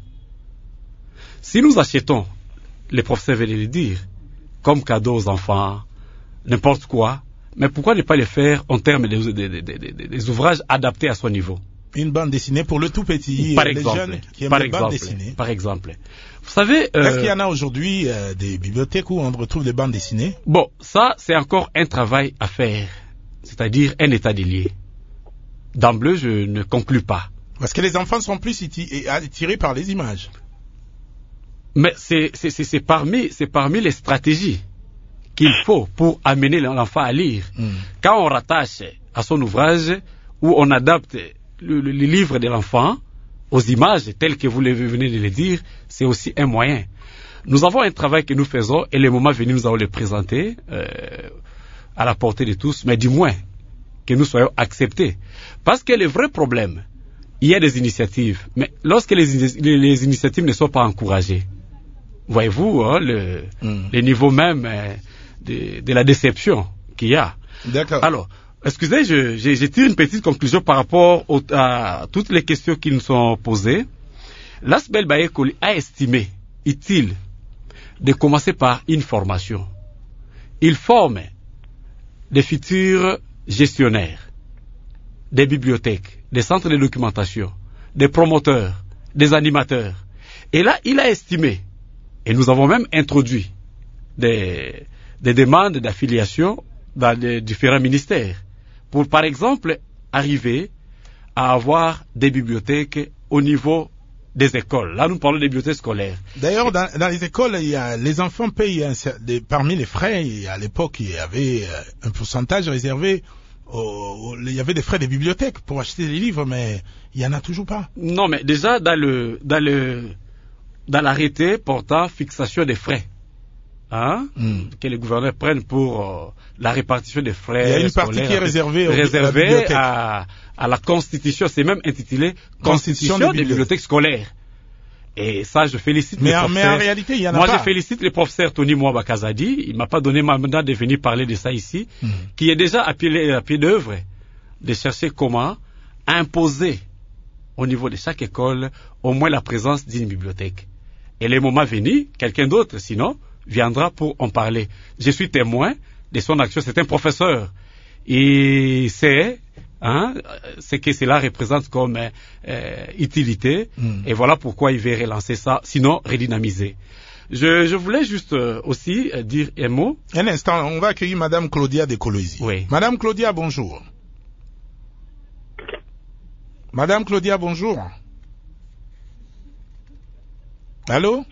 Si nous achetons, les professeurs veulent le dire, comme cadeau aux enfants, n'importe quoi, mais pourquoi ne pas le faire en termes des de, de, de, de, de, ouvrages adaptés à son niveau? Une bande dessinée pour le tout petit, par euh, exemple, les jeunes qui aiment par les exemple, bandes dessinées. Par exemple. Vous savez... Euh, Est-ce qu'il y en a aujourd'hui euh, des bibliothèques où on retrouve des bandes dessinées? Bon, ça, c'est encore un travail à faire, c'est-à-dire un état des lieux. D'emblée, je ne conclus pas. Parce que les enfants sont plus attirés par les images. Mais c'est, c'est, c'est, c'est, parmi, c'est parmi les stratégies qu'il faut pour amener l'enfant à lire. Mm. Quand on rattache à son ouvrage, où on adapte le, le, le livre de l'enfant aux images telles que vous venez de le dire, c'est aussi un moyen. Nous avons un travail que nous faisons et le moment venu, nous allons le présenter euh, à la portée de tous, mais du moins que nous soyons acceptés. Parce que le vrai problème, il y a des initiatives, mais lorsque les, les, les initiatives ne sont pas encouragées, voyez-vous hein, le, mm. le niveau même euh, de, de la déception qu'il y a. D'accord. Alors, excusez, je, je, je tire une petite conclusion par rapport au, à toutes les questions qui nous sont posées. L'Asbel Baye-Koli a estimé utile de commencer par une formation. Il forme des futurs gestionnaires, des bibliothèques, des centres de documentation, des promoteurs, des animateurs. Et là, il a estimé, et nous avons même introduit des, des demandes d'affiliation dans les différents ministères, pour par exemple arriver à avoir des bibliothèques au niveau des écoles. Là, nous parlons des bibliothèques scolaires. D'ailleurs, dans, dans les écoles, il y a, les enfants payent un, des, parmi les frais. Il, à l'époque, il y avait un pourcentage réservé. Au, il y avait des frais de bibliothèque pour acheter des livres, mais il y en a toujours pas. Non, mais déjà dans le dans le dans l'arrêté portant fixation des frais, hein, mm. que les gouverneurs prennent pour euh, la répartition des frais. Il y a une partie qui est réservée, réservée à, à la Constitution. C'est même intitulé Constitution, Constitution des, des bibliothèques scolaires. Et ça, je félicite mais les en, professeurs. Mais en réalité, il y en a Moi, pas. Moi, je félicite le professeur Tony Mwaba Kazadi. Il m'a pas donné mandat de venir parler de ça ici, mmh. qui est déjà à pied, à pied d'œuvre de chercher comment imposer au niveau de chaque école au moins la présence d'une bibliothèque. Et le moment venu, quelqu'un d'autre, sinon, viendra pour en parler. Je suis témoin de son action. C'est un professeur. Et c'est Hein, ce que cela représente comme euh, utilité, mm. et voilà pourquoi il veut relancer ça, sinon redynamiser. Je, je voulais juste euh, aussi euh, dire un mot. Un instant, on va accueillir Madame Claudia de Colosie. Oui. Madame Claudia, bonjour. Madame Claudia, bonjour. Allô?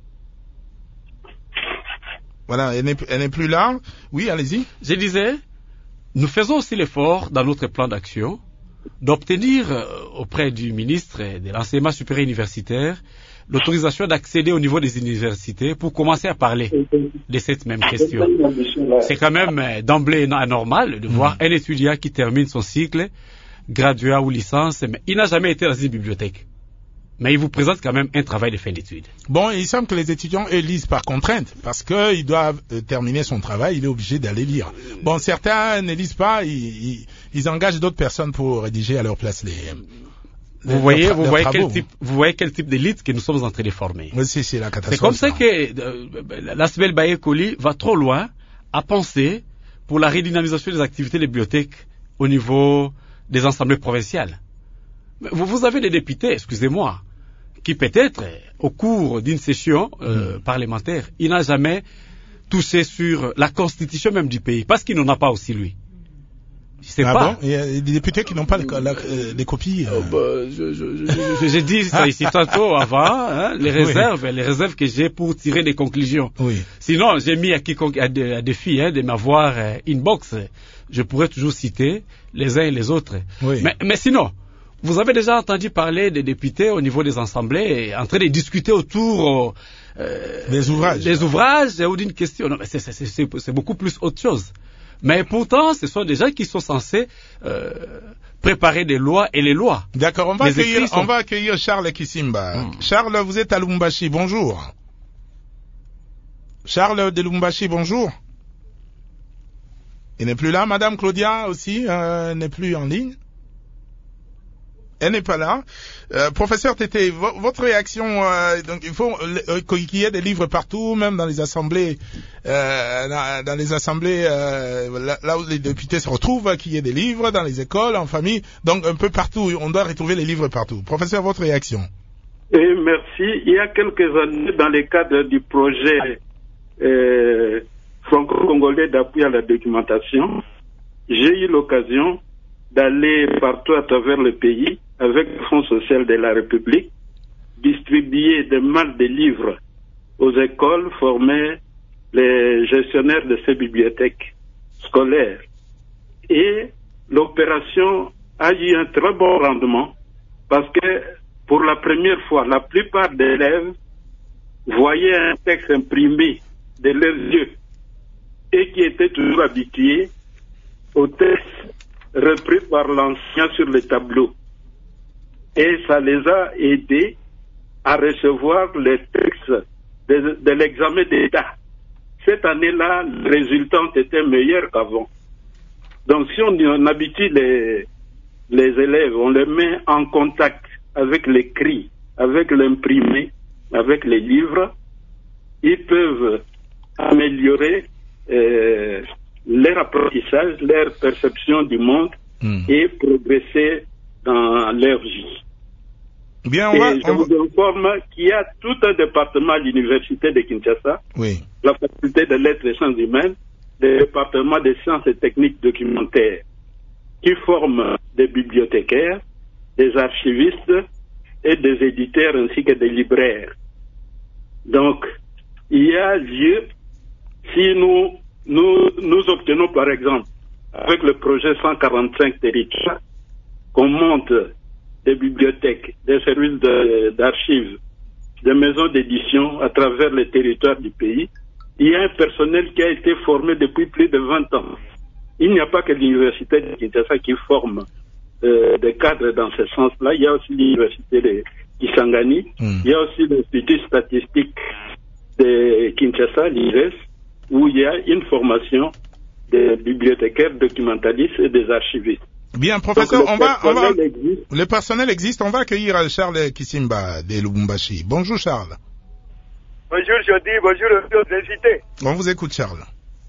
Voilà, elle n'est, elle n'est plus là. Oui, allez-y. Je disais, nous faisons aussi l'effort dans notre plan d'action d'obtenir euh, auprès du ministre de l'enseignement supérieur universitaire l'autorisation d'accéder au niveau des universités pour commencer à parler de cette même question. C'est quand même euh, d'emblée anormal de voir mmh. un étudiant qui termine son cycle, graduat ou licence, mais il n'a jamais été dans une bibliothèque. Mais il vous présente quand même un travail de fin d'études. Bon, il semble que les étudiants, eux, lisent par contrainte, parce qu'ils doivent euh, terminer son travail, il est obligé d'aller lire. Bon, certains ne lisent pas, ils, ils, ils engagent d'autres personnes pour rédiger à leur place les... Vous voyez, vous voyez quel type, vous voyez quel type d'élite que nous sommes en train de former. Oui, c'est, c'est la catastrophe. C'est comme ça, ça que euh, l'Asbel Baye Koli va trop loin à penser pour la redynamisation des activités de bibliothèques au niveau des assemblées provinciales. Vous, vous avez des députés, excusez-moi, qui peut-être, au cours d'une session euh, mmh. parlementaire, il n'a jamais touché sur la constitution même du pays, parce qu'il n'en a pas aussi, lui. Je sais ah pas. Bon, il y a des députés qui n'ont pas les, la, les copies. Euh... Oh, bah, je, je, je, j'ai dit ça ici tantôt avant, hein, les réserves, oui. les réserves que j'ai pour tirer des conclusions. Oui. Sinon, j'ai mis à quiconque à, de, à défi hein, de m'avoir euh, inbox. Je pourrais toujours citer les uns et les autres. Oui. Mais, mais sinon, vous avez déjà entendu parler des députés au niveau des assemblées en train de discuter autour euh, des ouvrages, des ouvrages ou d'une question. Non, mais c'est, c'est, c'est, c'est beaucoup plus autre chose. Mais pourtant, ce sont des gens qui sont censés euh, préparer des lois et les lois. D'accord, on va, les accueillir, sont... on va accueillir Charles Kisimba. Mm. Charles, vous êtes à Lubumbashi, bonjour. Charles de Lubumbashi, bonjour. Il n'est plus là, Madame Claudia aussi euh, n'est plus en ligne. Elle n'est pas là. Euh, professeur Tété, vo- votre réaction, euh, donc il faut euh, qu'il y ait des livres partout, même dans les assemblées, euh, dans, dans les assemblées euh, là, là où les députés se retrouvent, qu'il y ait des livres dans les écoles, en famille, donc un peu partout, on doit retrouver les livres partout. Professeur, votre réaction? Et merci. Il y a quelques années, dans le cadre du projet euh, franco-congolais d'appui à la documentation, j'ai eu l'occasion d'aller partout à travers le pays avec le Fonds social de la République, distribuer des malles de livres aux écoles, former les gestionnaires de ces bibliothèques scolaires. Et l'opération a eu un très bon rendement parce que pour la première fois, la plupart des élèves voyaient un texte imprimé de leurs yeux et qui étaient toujours habitués au texte repris par l'enseignant sur le tableau. Et ça les a aidés à recevoir les textes de, de l'examen d'État. Cette année-là, les résultats ont été meilleurs qu'avant. Donc si on, on habitue les, les élèves, on les met en contact avec l'écrit, avec l'imprimé, avec les livres, ils peuvent améliorer euh, leur apprentissage, leur perception du monde mmh. et progresser dans leur vie. Bien, on et va, je on vous va... informe qu'il y a tout un département à l'université de Kinshasa, oui. la faculté de lettres et sciences humaines, le département des sciences et techniques documentaires, qui forment des bibliothécaires, des archivistes et des éditeurs ainsi que des libraires. Donc, il y a lieu, si nous, nous, nous obtenons par exemple, avec le projet cent quarante-cinq territoires, qu'on monte des bibliothèques, des services de, d'archives, des maisons d'édition à travers les territoires du pays, il y a un personnel qui a été formé depuis plus de vingt ans. Il n'y a pas que l'université de Kinshasa qui forme euh, des cadres dans ce sens-là, il y a aussi l'université de Kisangani. Mm. Il y a aussi l'Institut statistique de Kinshasa, l'I R E S, où il y a une formation des bibliothécaires, documentalistes et des archivistes. Bien, professeur, on va, on va, le personnel existe, on va accueillir Charles Kisimba de Lubumbashi. Bonjour Charles. Bonjour Jody, bonjour aux invités. On vous écoute Charles.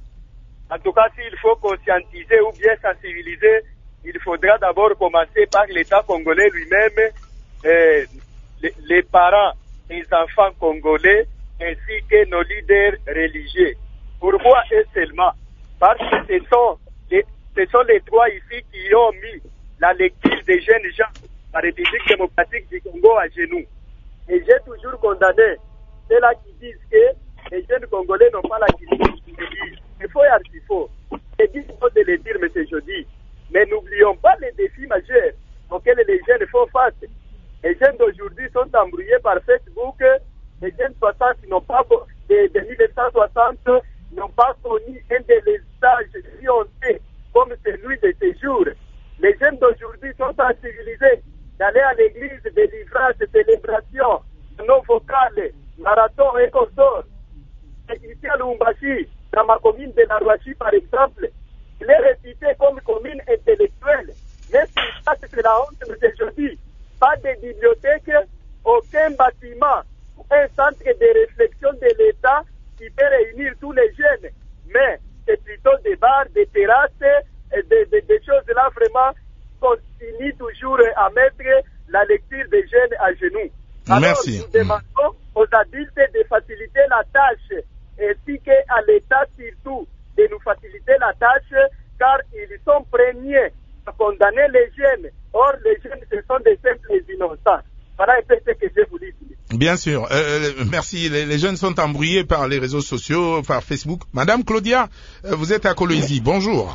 En tout cas, s'il faut conscientiser ou bien sensibiliser, il faudra d'abord commencer par l'État congolais lui-même, euh, les, les parents des enfants congolais, ainsi que nos leaders religieux. Pourquoi et seulement? Parce que ce sont les, ce sont les trois ici qui ont mis la lecture des jeunes gens, la République démocratique du Congo, à genoux. Et j'ai toujours condamné ceux-là qui disent que les jeunes Congolais n'ont pas la culture de lire. C'est faux et archi-faux. C'est difficile de le dire, M. Jody. Mais n'oublions pas les défis majeurs auxquels les jeunes font face. Les jeunes d'aujourd'hui sont embrouillés par Facebook. Les jeunes soixante n'ont pas, de, de mille neuf cent soixante, n'ont pas connu un délestage si on sait, comme celui de ces jours. Les jeunes d'aujourd'hui sont sensibilisés d'aller à l'église, des livrages, des célébrations, non vocales, marathon et consorts. Ici à Lubumbashi, dans ma commune de la Rouachi par exemple, il est réputé comme commune intellectuelle. Mais ça, c'est la honte de aujourd'hui. Pas de bibliothèque, aucun bâtiment, un centre de réflexion de l'État qui peut réunir tous les jeunes. Mais c'est plutôt des bars, des terrasses, et des, des, des choses là vraiment continuent toujours à mettre la lecture des jeunes à genoux. Alors, merci. Nous demandons aux adultes de faciliter la tâche, ainsi qu'à l'État surtout de nous faciliter la tâche, car ils sont premiers à condamner les jeunes. Or, les jeunes, ce sont des simples innocents. Voilà un peu ce que je voulais dire. Bien sûr. Euh, merci. Les, les jeunes sont embrouillés par les réseaux sociaux, par Facebook. Madame Claudia, euh, vous êtes à Kolwezi. Bonjour.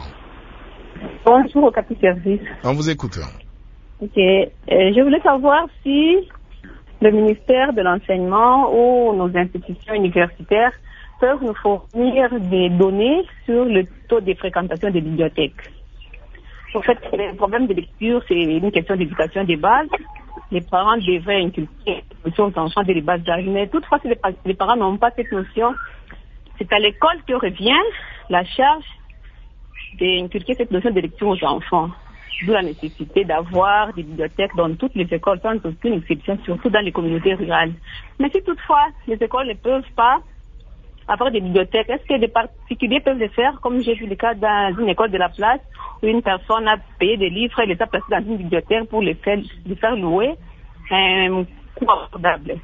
Bonjour au Capi Service. On vous écoute. Ok. Euh, je voulais savoir si le ministère de l'Enseignement ou nos institutions universitaires peuvent nous fournir des données sur le taux de fréquentation des bibliothèques. En fait, le problème de lecture, c'est une question d'éducation des bases. Les parents devraient inculquer aux enfants de les bases d'âge. Mais toutefois, si les, les parents n'ont pas cette notion, c'est à l'école que revient la charge d'inculquer cette notion de lecture aux enfants. D'où la nécessité d'avoir des bibliothèques dans toutes les écoles, sans aucune exception, surtout dans les communautés rurales. Mais si toutefois, les écoles ne peuvent pas avoir des bibliothèques, est-ce que des particuliers peuvent le faire, comme j'ai vu le cas dans une école de la place, où une personne a payé des livres et les a placés dans une bibliothèque pour les faire, les faire louer un coût abordable.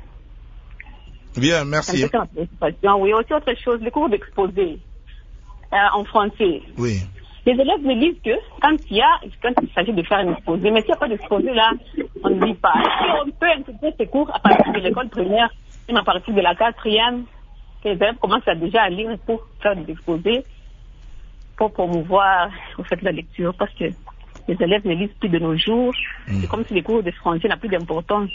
Bien, merci. Oui, aussi autre chose, les cours d'exposé euh, en français. Oui. Les élèves me disent que quand il y a, quand il s'agit de faire un exposé, mais s'il n'y a pas d'exposé là, on ne lit pas. Si on peut intégrer ces cours à partir de l'école primaire, même à partir de la quatrième, que les élèves commencent à déjà à lire pour faire des exposés, pour promouvoir au fait la lecture, parce que les élèves ne lisent plus de nos jours. Mmh. C'est comme si les cours de français n'ont plus d'importance.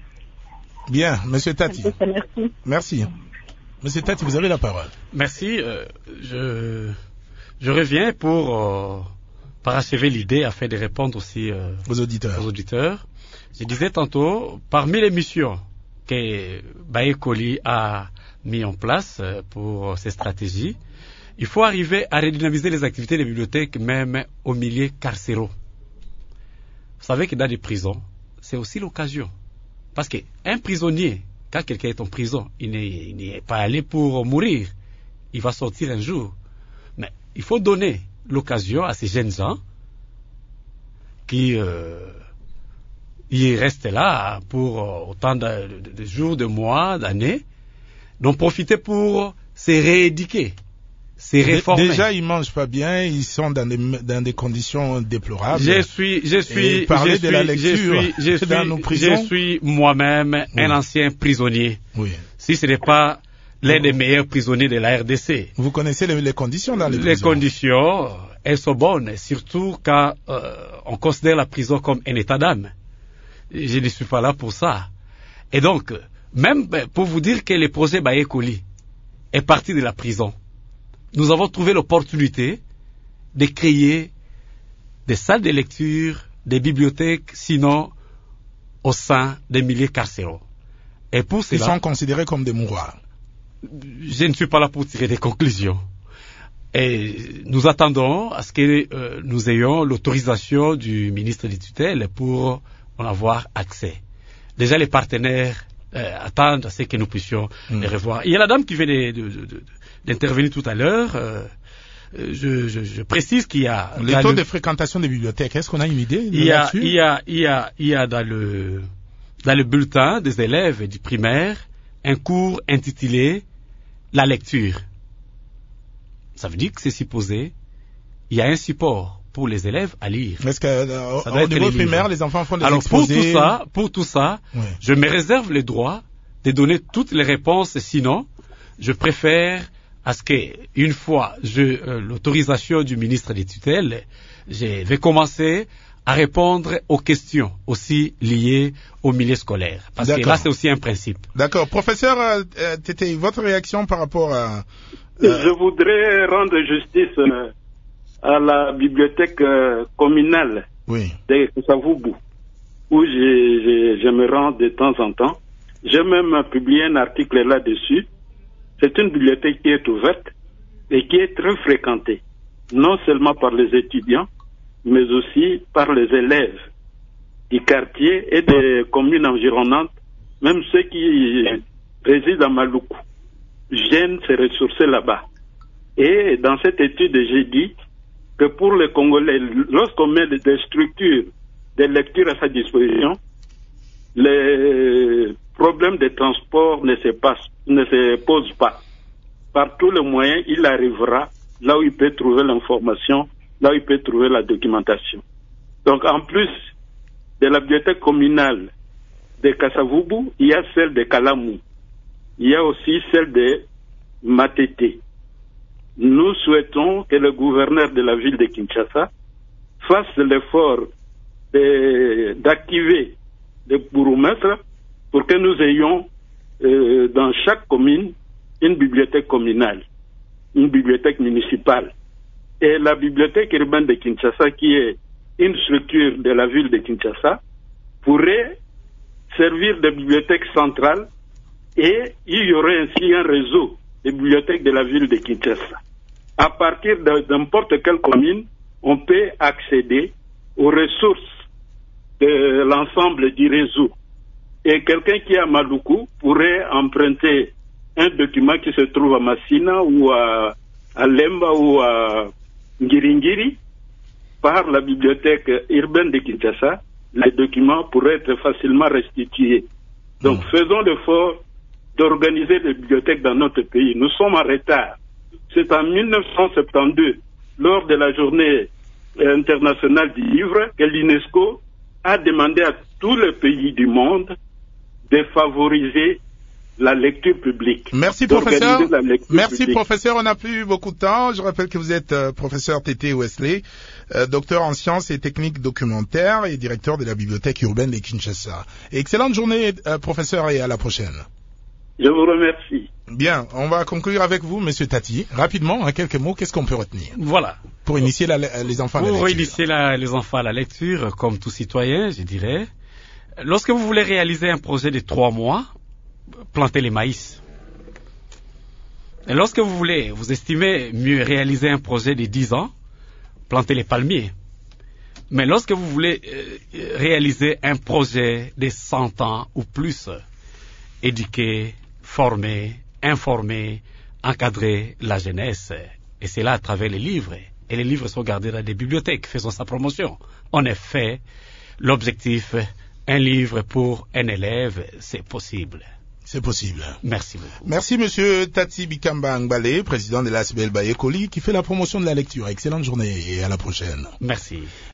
Bien, Monsieur Tati. Merci. Merci. Monsieur Tati, vous avez la parole. Merci. Euh, je, je reviens pour euh, parachever l'idée afin de répondre aussi euh, aux auditeurs. aux auditeurs. Je disais tantôt, parmi les missions que Baye Koli a mis en place pour ces stratégies, il faut arriver à redynamiser les activités des bibliothèques même au milieu carcéraux. Vous savez que dans les prisons, c'est aussi l'occasion. Parce qu'un prisonnier, quand quelqu'un est en prison, il n'est pas allé pour mourir. Il va sortir un jour. Mais il faut donner l'occasion à ces jeunes gens qui euh, ils restent là pour euh, autant de, de, de jours, de mois, d'années, d'en profiter pour se rééduquer, se réformer. Déjà, ils mangent pas bien, ils sont dans des, dans des conditions déplorables. Je suis, je suis, parler je de suis, la lecture je suis, je suis, dans nos prisons. Je suis moi-même oui. un ancien prisonnier. Oui. Si ce n'est pas l'un des meilleurs prisonniers de la R D C. Vous connaissez les, les conditions dans les prisons? Les conditions, elles sont bonnes, surtout quand euh, on considère la prison comme un état d'âme. Je ne suis pas là pour ça. Et donc, même pour vous dire que le projet Baye Koli est parti de la prison, nous avons trouvé l'opportunité de créer des salles de lecture, des bibliothèques, sinon au sein des milieux carcéraux. Et pour cela, ils sont considérés comme des mouroirs. Je ne suis pas là pour tirer des conclusions. Et nous attendons à ce que euh, nous ayons l'autorisation du ministre des tutelles pour en avoir accès. Déjà, les partenaires euh, attendent à ce que nous puissions mmh. les revoir. Il y a la dame qui venait de, de, de, d'intervenir tout à l'heure. Euh, je, je, je précise qu'il y a... Les taux le... de fréquentation des bibliothèques, est-ce qu'on a une idée il y a, il y a, il y a, il y a dans le, dans le bulletin des élèves du primaire un cours intitulé « La lecture ». Ça veut dire que c'est supposé, il y a un support pour les élèves à lire. Est-ce que euh, au niveau les primaire, les enfants font des Alors exposés? pour tout ça, pour tout ça, ouais. je me réserve le droit de donner toutes les réponses. Sinon, je préfère à ce que, une fois je, euh, l'autorisation du ministre des tutelles, je vais commencer à répondre aux questions aussi liées au milieu scolaire. Parce D'accord. que là, c'est aussi un principe. D'accord. Professeur euh, Tété, votre réaction par rapport à... Euh... Je voudrais rendre justice euh, à la bibliothèque euh, communale oui. de Kasavubu, où je, je, je me rends de temps en temps. J'ai même publié un article là-dessus. C'est une bibliothèque qui est ouverte et qui est très fréquentée, non seulement par les étudiants, mais aussi par les élèves du quartier et des communes environnantes, même ceux qui résident à Maluku, viennent se ressourcer là-bas. Et dans cette étude, j'ai dit que pour les Congolais, lorsqu'on met des structures de lecture à sa disposition, les problèmes de transport ne se, passe, ne se posent pas. Par tous les moyens, il arrivera là où il peut trouver l'information, là où il peut trouver la documentation. Donc, en plus de la bibliothèque communale de Kasavubu, il y a celle de Kalamu. Il y a aussi celle de Matete. Nous souhaitons que le gouverneur de la ville de Kinshasa fasse l'effort de, d'activer des bourgmestres pour que nous ayons euh, dans chaque commune une bibliothèque communale, une bibliothèque municipale. Et la bibliothèque urbaine de Kinshasa, qui est une structure de la ville de Kinshasa, pourrait servir de bibliothèque centrale et il y aurait ainsi un réseau de bibliothèques de la ville de Kinshasa. À partir de n'importe quelle commune, on peut accéder aux ressources de l'ensemble du réseau. Et quelqu'un qui est à Maluku pourrait emprunter un document qui se trouve à Massina ou à, à Lemba ou à Ngiringiri par la bibliothèque urbaine de Kinshasa. Les documents pourraient être facilement restitués. Donc mmh. faisons l'effort d'organiser les bibliothèques dans notre pays. Nous sommes en retard. C'est en mille neuf cent soixante-douze, lors de la journée internationale du livre, que l'UNESCO a demandé à tous les pays du monde de favoriser la lecture publique. Merci professeur. Merci publique. Professeur, on n'a plus beaucoup de temps. Je rappelle que vous êtes euh, professeur Tété Wesley, euh, docteur en sciences et techniques documentaires et directeur de la bibliothèque urbaine de Kinshasa. Excellente journée euh, professeur et à la prochaine. Je vous remercie. Bien, on va conclure avec vous, Monsieur Tati. Rapidement, en quelques mots, qu'est-ce qu'on peut retenir? Voilà. Pour initier la, les enfants à la lecture. Pour initier la, les enfants à la lecture, comme tout citoyen, je dirais, lorsque vous voulez réaliser un projet de trois mois, plantez les maïs. Et lorsque vous voulez, vous estimez mieux réaliser un projet de dix ans, plantez les palmiers. Mais lorsque vous voulez euh, réaliser un projet de cent ans ou plus, éduquer, former, informer, encadrer la jeunesse. Et c'est là à travers les livres. Et les livres sont gardés dans des bibliothèques. Faisons sa promotion. En effet, l'objectif, un livre pour un élève, c'est possible. C'est possible. Merci beaucoup. Merci Monsieur Tati Bikamba Ngbale, président de l'A S B L Bayekoli, qui fait la promotion de la lecture. Excellente journée et à la prochaine. Merci.